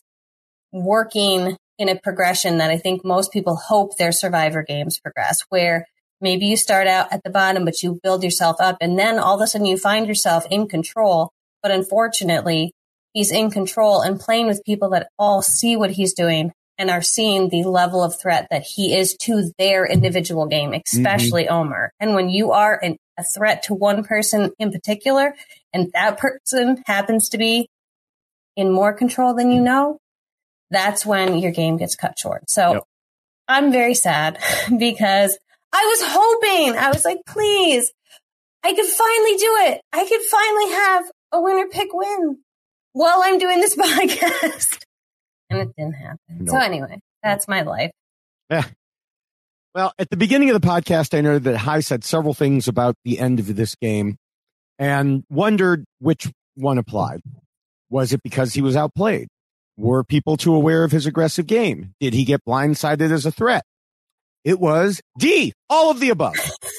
working in a progression that I think most people hope their Survivor games progress, where maybe you start out at the bottom, but you build yourself up, and then all of a sudden you find yourself in control. But unfortunately, he's in control and playing with people that all see what he's doing and are seeing the level of threat that he is to their individual game, especially Omer. And when you are a threat to one person in particular, and that person happens to be in more control than you know, that's when your game gets cut short. So I'm very sad because I was hoping, I was like, please, I could finally do it. I could finally have a winner pick win while I'm doing this podcast. And it didn't happen. Nope. So anyway, that's my life. Yeah. Well, at the beginning of the podcast, I know that High said several things about the end of this game and wondered which one applied. Was it because he was outplayed? Were people too aware of his aggressive game? Did he get blindsided as a threat? It was D, all of the above.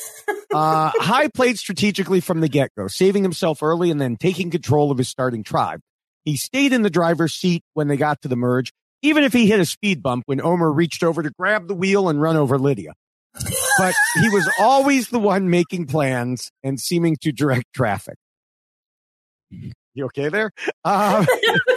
High played strategically from the get-go, saving himself early and then taking control of his starting tribe. He stayed in the driver's seat when they got to the merge, even if he hit a speed bump when Omer reached over to grab the wheel and run over Lydia. But he was always the one making plans and seeming to direct traffic. You okay there? That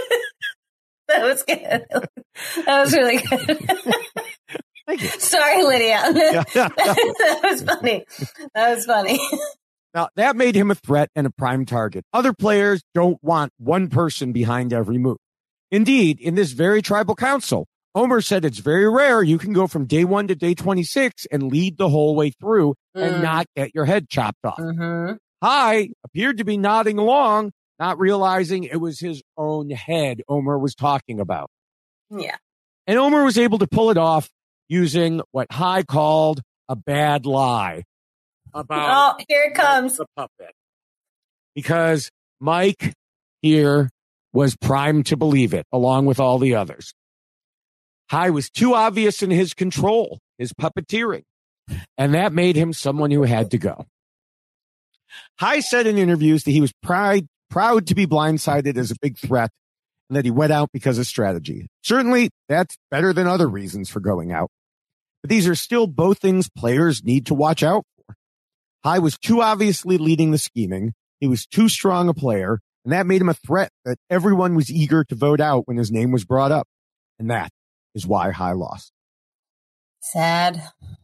was good. That was really good. Thank you. Sorry, Lydia. That was funny. That was funny. Now, that made him a threat and a prime target. Other players don't want one person behind every move. Indeed, in this very tribal council, Omer said it's very rare you can go from day 1 to day 26 and lead the whole way through and not get your head chopped off. High appeared to be nodding along, not realizing it was his own head Omer was talking about. Yeah. And Omer was able to pull it off using what High called a bad lie. About here it comes. The puppet. Because Mike here was primed to believe it, along with all the others. High was too obvious in his control, his puppeteering. and that made him someone who had to go. High said in interviews that he was proud to be blindsided as a big threat and that he went out because of strategy. Certainly, that's better than other reasons for going out. But these are still both things players need to watch out for. High was too obviously leading the scheming. He was too strong a player, and that made him a threat that everyone was eager to vote out when his name was brought up. And that is why High lost. Sad.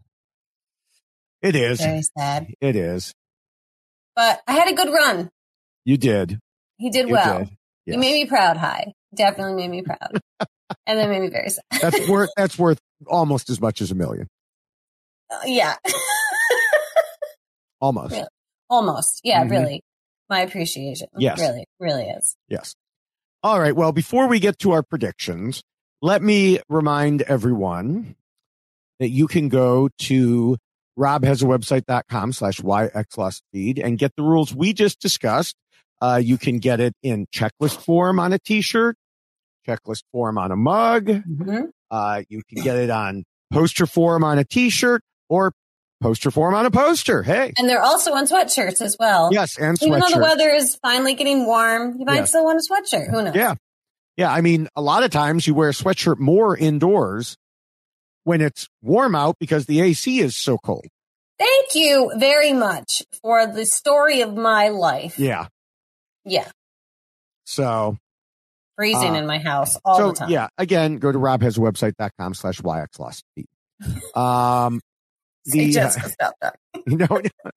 It is. Very sad. It is. But I had a good run. You did. He did You well. did. Yes. He made me proud, High. Definitely made me proud. And then made me very sad. That's worth almost as much as $1 million. Yeah. Almost. Really. Almost. Yeah, Mhm. really. My appreciation. Yes. Really, really is. Yes. All right. Well, before we get to our predictions, let me remind everyone that you can go to robhasawebsite.com/yxlostfeed and get the rules we just discussed. You can get it in checklist form on a t-shirt, checklist form on a mug. Mm-hmm. You can get it on poster form on a t-shirt or poster form on a poster. Hey. And they're also on sweatshirts as well. Yes. And Even though the sweatshirts. weather is finally getting warm, you might Yes. still want a sweatshirt. Who knows? Yeah. Yeah. I mean, a lot of times you wear a sweatshirt more indoors when it's warm out because the AC is so cold. Thank you very much for the story of my life. Yeah. Yeah. So, Freezing in my house all the time. yeah, again, go to robhasawebsite.com/yxlostfeed. Say Jessica, stop talking. No,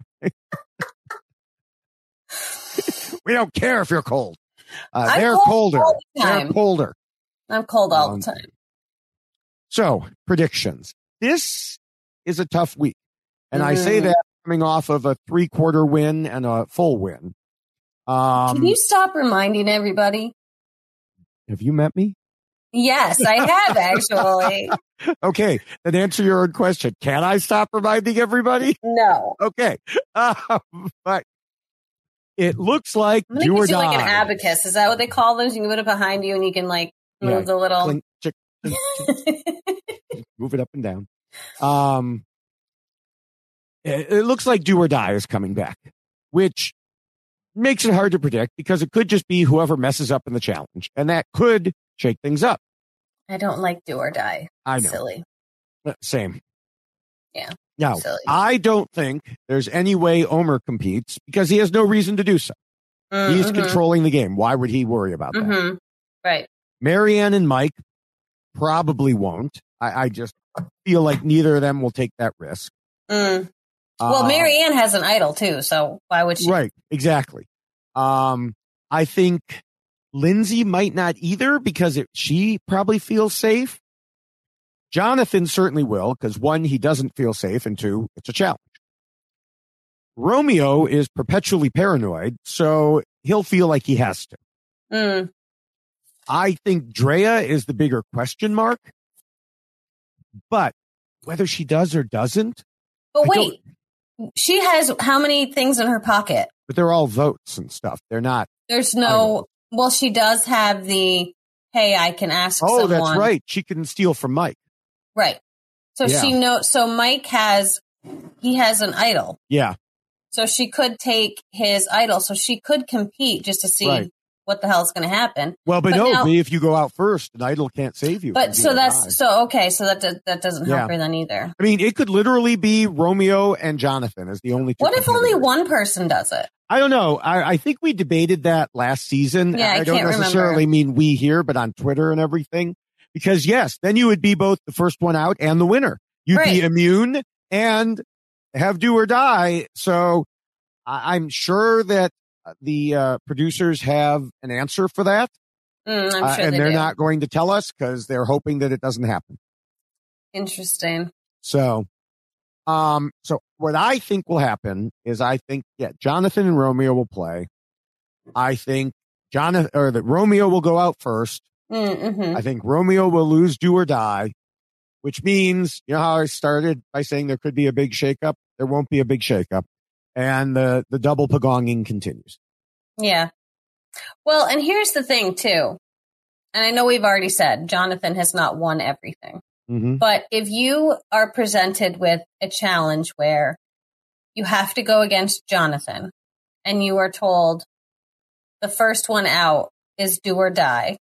we don't care if you're cold. I'm They're cold colder. all the They're time. colder. I'm cold all the time. So, predictions. This is a tough week. And I say that coming off of a 3/4 win and a full win. Can you stop reminding everybody? Have you met me? Yes, I have actually. Okay, then answer your own question. Can I stop reminding everybody? No. Okay. But it looks like I'm do going or to do like an die. abacus. Is that what they call those? You can put it behind you and you can like move Yeah, the little. clink, chick, clink, chick, move it up and down. It looks like do or die is coming back, which makes it hard to predict because it could just be whoever messes up in the challenge, and that could shake things up. I don't like do or die. I know. Silly. Same. Yeah. No, Silly. I don't think there's any way Omer competes because he has no reason to do so. He's controlling the game. Why would he worry about that? Mm-hmm. Right. Marianne and Mike probably won't. I just feel like neither of them will take that risk. Mm. Well, Marianne has an idol too, so why would she? Right, exactly. I think Lindsay might not either because she probably feels safe. Jonathan certainly will because 1, he doesn't feel safe, and 2, it's a challenge. Romeo is perpetually paranoid, so he'll feel like he has to. Mm. I think Drea is the bigger question mark, but whether she does or doesn't. But wait, she has how many things in her pocket? But they're all votes and stuff. They're not. There's no. Well, she does have the. Hey, I can ask. Oh, someone. that's right. She can steal from Mike. Right. So Yeah. she knows. So Mike has. He has an idol. Yeah. So she could take his idol. So she could compete just to see Right. what the hell's going to happen. Well, but But no, now- if you go out first, an idol can't save you. But from so being that's alive. so okay. So that doesn't help Yeah. her then either. I mean, it could literally be Romeo and Jonathan as the only two. What if only competitors. one person does it? I don't know. I think we debated that last season. Yeah, I don't can't necessarily remember. mean we here, but on Twitter and everything. Because yes, then you would be both the first one out and the winner. You'd be Right. immune and have do or die. So I'm sure that the producers have an answer for that. I'm sure And they they're do. not going to tell us because they're hoping that it doesn't happen. Interesting. So what I think will happen is Jonathan and Romeo will play. I think that Romeo will go out first. Mm-hmm. I think Romeo will lose do or die, which means, you know how I started by saying there could be a big shakeup? There won't be a big shakeup. And the double pagonging continues. Yeah. Well, and here's the thing too. And I know we've already said Jonathan has not won everything. Mm-hmm. But if you are presented with a challenge where you have to go against Jonathan and you are told the first one out is do or die,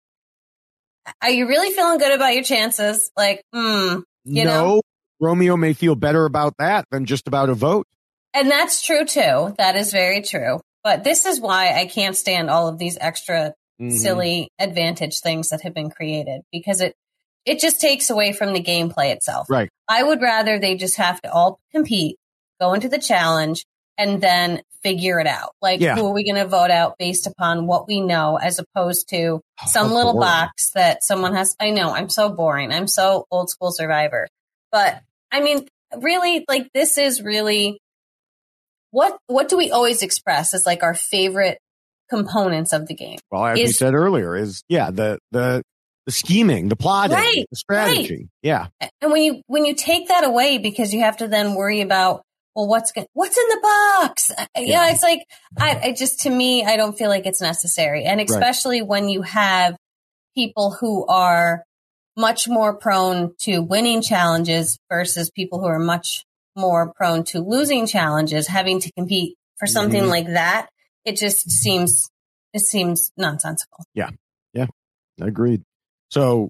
are you really feeling good about your chances? Like, you know? Romeo may feel better about that than just about a vote. And that's true too. That is very true. But this is why I can't stand all of these extra silly advantage things that have been created, because it just takes away from the gameplay itself. Right. I would rather they just have to all compete, go into the challenge, and then figure it out. Like, who are we going to vote out based upon what we know, as opposed to some little box that someone has. I know, I'm so boring. I'm so old school Survivor. But I mean, really, like, this is really what do we always express as like our favorite components of the game? Well, as we said earlier, is the scheming, the plotting, the strategy. Right. Yeah. And when you take that away because you have to then worry about, well, what's in the box? Yeah, it's like, I just, to me, I don't feel like it's necessary. And especially when you have people who are much more prone to winning challenges versus people who are much more prone to losing challenges, having to compete for something like that, it seems nonsensical. Yeah. Yeah. Agreed. So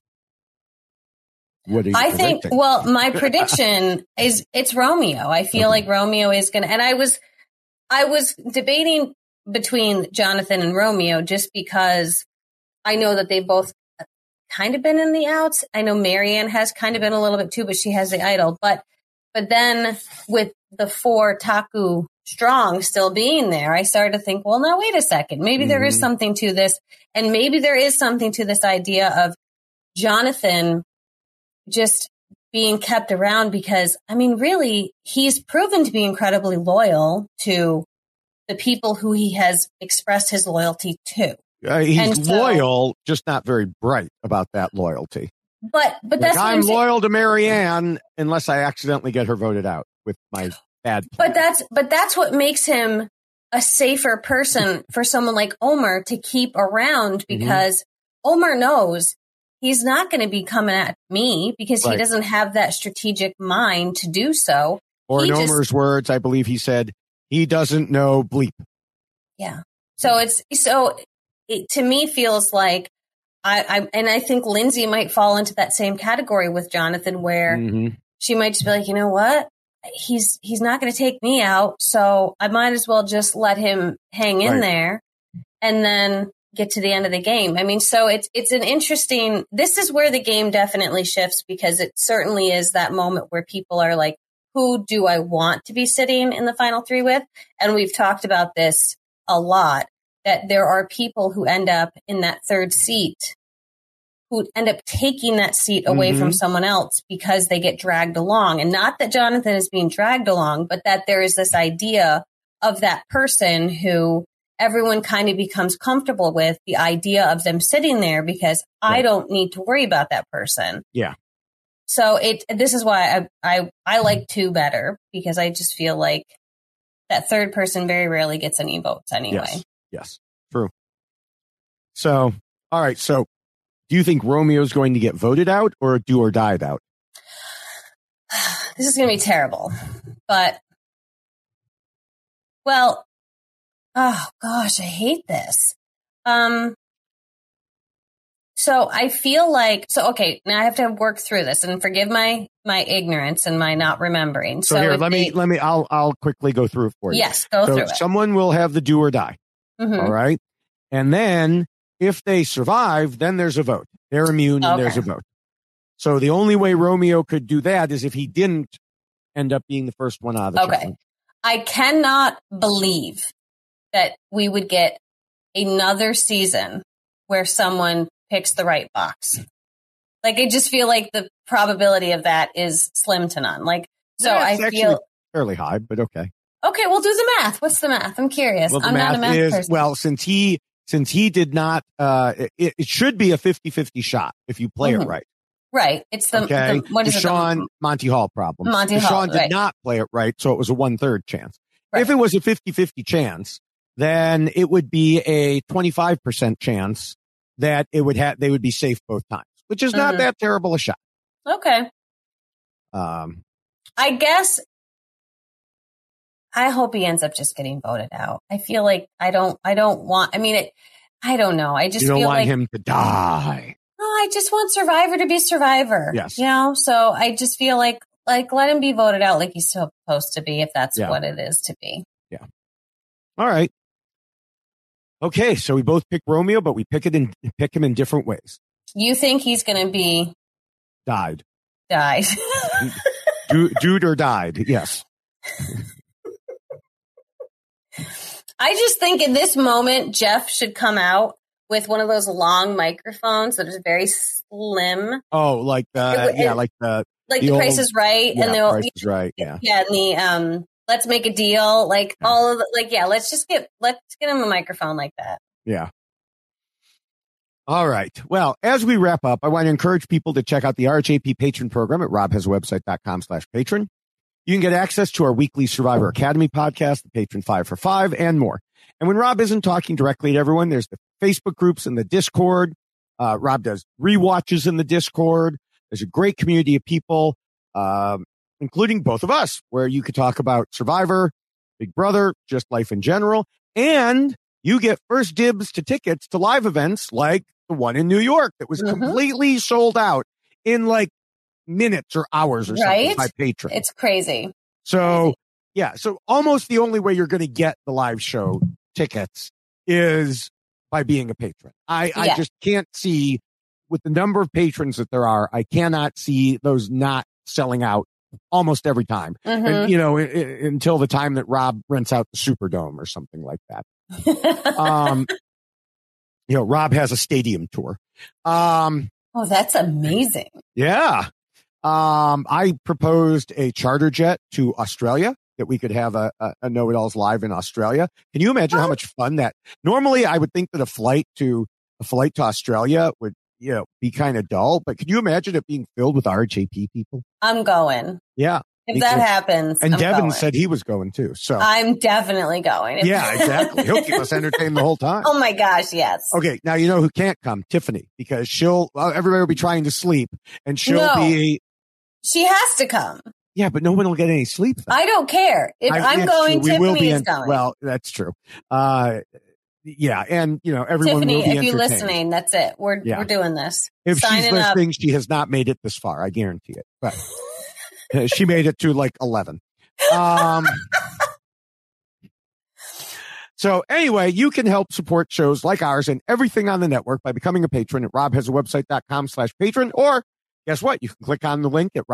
what are you predicting? Think, well, my prediction is it's Romeo. I feel like Romeo is going to, and I was debating between Jonathan and Romeo just because I know that they've both kind of been in the outs. I know Marianne has kind of been a little bit too, but she has the idol. But then with the 4 Taku strong still being there, I started to think, well, now wait a second. Maybe there is something to this. And maybe there is something to this idea of Jonathan just being kept around because, I mean, really, he's proven to be incredibly loyal to the people who he has expressed his loyalty to. He's loyal, just not very bright about that loyalty. But that's I'm loyal to Marianne unless I accidentally get her voted out with my bad plan. But that's what makes him a safer person for someone like Omar to keep around, because Omar knows he's not going to be coming at me because he doesn't have that strategic mind to do so. Or in Omar's words, I believe he said, he doesn't know bleep. Yeah. So it to me feels like I think Lindsay might fall into that same category with Jonathan, where she might just be like, you know what? He's not going to take me out, so I might as well just let him hang in there and then get to the end of the game. I mean, so it's an interesting, this is where the game definitely shifts, because it certainly is that moment where people are like, who do I want to be sitting in the final 3 with? And we've talked about this a lot, that there are people who end up in that 3rd seat, who end up taking that seat away from someone else because they get dragged along. And not that Jonathan is being dragged along, but that there is this idea of that person who everyone kind of becomes comfortable with the idea of them sitting there because I don't need to worry about that person. Yeah. So this is why I like 2 better, because I just feel like that 3rd person very rarely gets any votes anyway. Yes. True. So, all right. So do you think Romeo's going to get voted out or do or died out? This is going to be terrible, but well, oh gosh, I hate this. So I feel like, okay, now I have to work through this, and forgive my ignorance and my not remembering. So here, I'll quickly go through it for you. Yes, go through it. Someone will have the do or die. All right. And then if they survive, then there's a vote. They're immune and there's a vote. So the only way Romeo could do that is if he didn't end up being the first one out of the challenge. I cannot believe that we would get another season where someone picks the right box. Like, I just feel like the probability of that is slim to none. Like, so I feel fairly high, but okay. Okay, we'll do the math. What's the math? I'm curious. Well, I'm not a math person. Well, since he did not, it should be a 50-50 shot if you play it right. Right. It's the what is Deshaun Monty Hall problem. Deshaun did not play it right, so it was a 1/3 chance. Right. If it was a 50-50 chance, then it would be a 25% chance that they would be safe both times, which is not that terrible a shot. Okay. I guess I hope he ends up just getting voted out. I feel like I don't want, I don't know. I just you don't feel want like him to die. no, I just want Survivor to be Survivor. Yes. So I just feel like let him be voted out like he's supposed to be, if that's what it is to be. Yeah. All right. Okay, so we both pick Romeo, but we pick him in different ways. You think he's going to be died? Dude or died? Yes. I just think in this moment, Jeff should come out with one of those long microphones that is very slim. Oh, like the Price is Right, yeah, and they'll Price is Right, yeah, and the let's make a deal, all of let's get him a microphone like that. Yeah. All right. Well, as we wrap up, I want to encourage people to check out the RHAP patron program at robhasawebsite.com/patron. You can get access to our weekly Survivor Academy podcast, the Patron 5 for 5, and more. And when Rob isn't talking directly to everyone, there's the Facebook groups and the Discord. Rob does rewatches in the Discord. There's a great community of people, including both of us, where you could talk about Survivor, Big Brother, just life in general. And you get first dibs to tickets to live events like the one in New York that was completely sold out in minutes or hours or something by Patreon. It's crazy. So, so almost the only way you're going to get the live show tickets is by being a patron. I just can't see, with the number of patrons that there are, I cannot see those not selling out almost every time. And, until the time that Rob rents out the Superdome or something like that. Rob has a stadium tour. Oh, that's amazing. Yeah. I proposed a charter jet to Australia that we could have a Know-It-Alls live in Australia. Can you imagine how much fun that? Normally, I would think that a flight to Australia would, be kind of dull. But could you imagine it being filled with RHAP people? I'm going. Yeah. If that happens. And I'm Devin going. said he was going too. So I'm definitely going. Yeah, exactly. He'll keep us entertained the whole time. Oh my gosh, yes. Okay, now you know who can't come? Tiffany, because everybody will be trying to sleep, and she'll be. She has to come. Yeah, but no one will get any sleep. Then. I don't care. If I'm going, Tiffany is going. Well, that's true. Yeah, and everyone Tiffany, will be if you're entertained. listening, that's it. We're doing this. If Signing she's listening, she has not made it this far. I guarantee it. But she made it to 11. So anyway, you can help support shows like ours and everything on the network by becoming a patron at robhasawebsite.com/patron, or guess what? You can click on the link at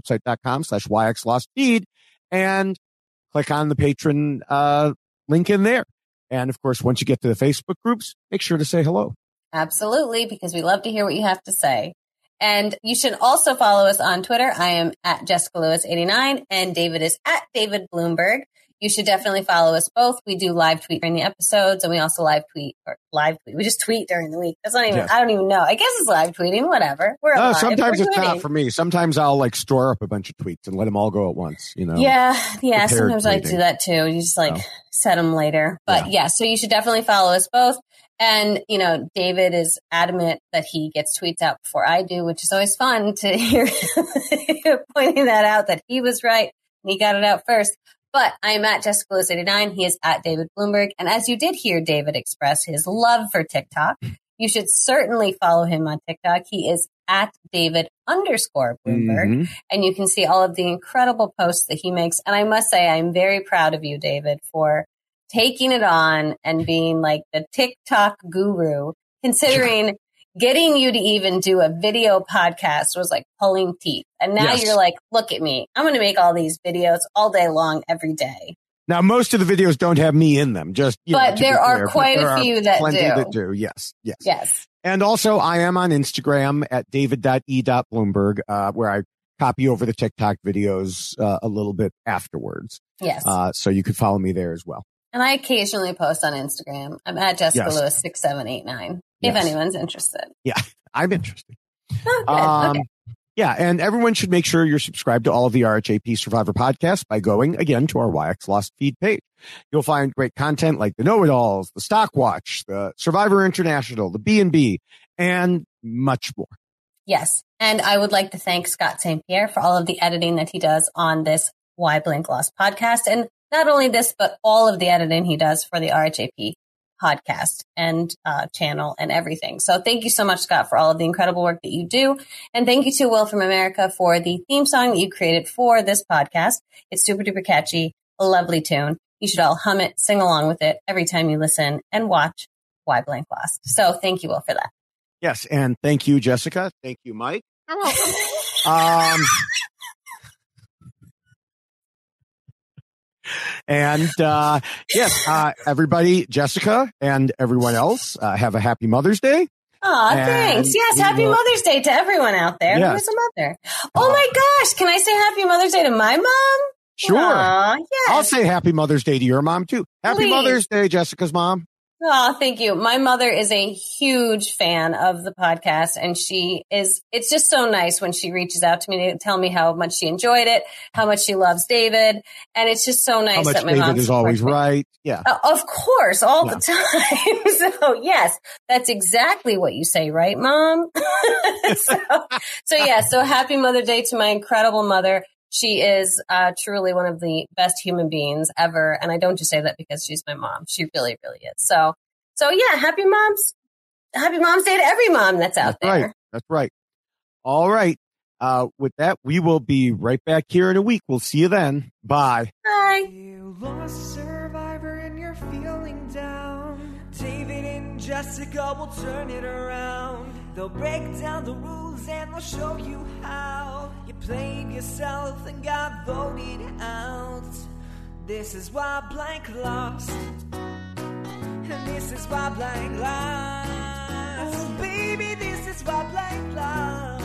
robhasawebsite.com/yxlostfeed and click on the patron link in there. And of course, once you get to the Facebook groups, make sure to say hello. Absolutely, because we love to hear what you have to say. And you should also follow us on Twitter. I am at Jessica Lewis 89 and David is at David Bloomberg. You should definitely follow us both. We do live tweet during the episodes, and we also live tweet. We just tweet during the week. That's not even, I don't even know. I guess it's live tweeting, whatever. We're alive. Sometimes We're it's tweeting. Not for me. Sometimes I'll store up a bunch of tweets and let them all go at once, Yeah. Sometimes I do that too. You just set them later. But so you should definitely follow us both. And, David is adamant that he gets tweets out before I do, which is always fun to hear pointing that out, that he was right and he got it out first. But I'm at Jessica Lewis 89. He is at David Bloomberg. And as you did hear David express his love for TikTok, you should certainly follow him on TikTok. He is at David_Bloomberg. Mm-hmm. And you can see all of the incredible posts that he makes. And I must say, I'm very proud of you, David, for taking it on and being like the TikTok guru, considering getting you to even do a video podcast was like pulling teeth. And now you're like, look at me. I'm going to make all these videos all day long, every day. Now, most of the videos don't have me in them. But there are quite a few that do. Yes. Yes. And also, I am on Instagram at david.e.bloomberg, where I copy over the TikTok videos a little bit afterwards. Yes. So you could follow me there as well. And I occasionally post on Instagram. I'm at Jessica Lewis 6789. If anyone's interested. Yeah, I'm interested. Oh, good. Okay. Yeah, and everyone should make sure you're subscribed to all of the RHAP Survivor podcasts by going, again, to our YX Lost feed page. You'll find great content like the Know-It-Alls, the Stock Watch, the Survivor International, the B&B, and much more. Yes. And I would like to thank Scott St. Pierre for all of the editing that he does on this Why Blank Lost podcast. And not only this, but all of the editing he does for the RHAP podcast and channel and everything. So thank you so much, Scott, for all of the incredible work that you do. And thank you to Will from America for the theme song that you created for this podcast. It's super duper catchy, a lovely tune. You should all hum it, sing along with it every time you listen and watch Why Blank Lost. So thank you, Will, for that. Yes, and thank you, Jessica. Thank you, Mike. You're welcome. And yes, everybody, Jessica and everyone else, have a happy Mother's Day. Aw, thanks. Yes, happy Mother's Day to everyone out there. Yes. Who's a mother? Oh my gosh, can I say happy Mother's Day to my mom? Sure. Aw, yes. I'll say happy Mother's Day to your mom, too. Happy Please. Mother's Day, Jessica's mom. Oh, thank you. My mother is a huge fan of the podcast, and it's just so nice when she reaches out to me to tell me how much she enjoyed it, how much she loves David. And it's just so nice How much that my David mom is always supports me. right. Yeah. Of course, all the time. So yes, that's exactly what you say, right, Mom? So happy Mother's Day to my incredible mother. She is truly one of the best human beings ever. And I don't just say that because she's my mom. She really, really is. So yeah, happy Mom's Day to every mom that's out there. Right. That's right. All right. With that, we will be right back here in a week. We'll see you then. Bye. Bye. You lost survivor and you're feeling down. David and Jessica will turn it around. They'll break down the rules and they'll show you how. You played yourself and got voted out. This is why Blank lost. And this is why Blank lost. Baby, this is why Blank lost.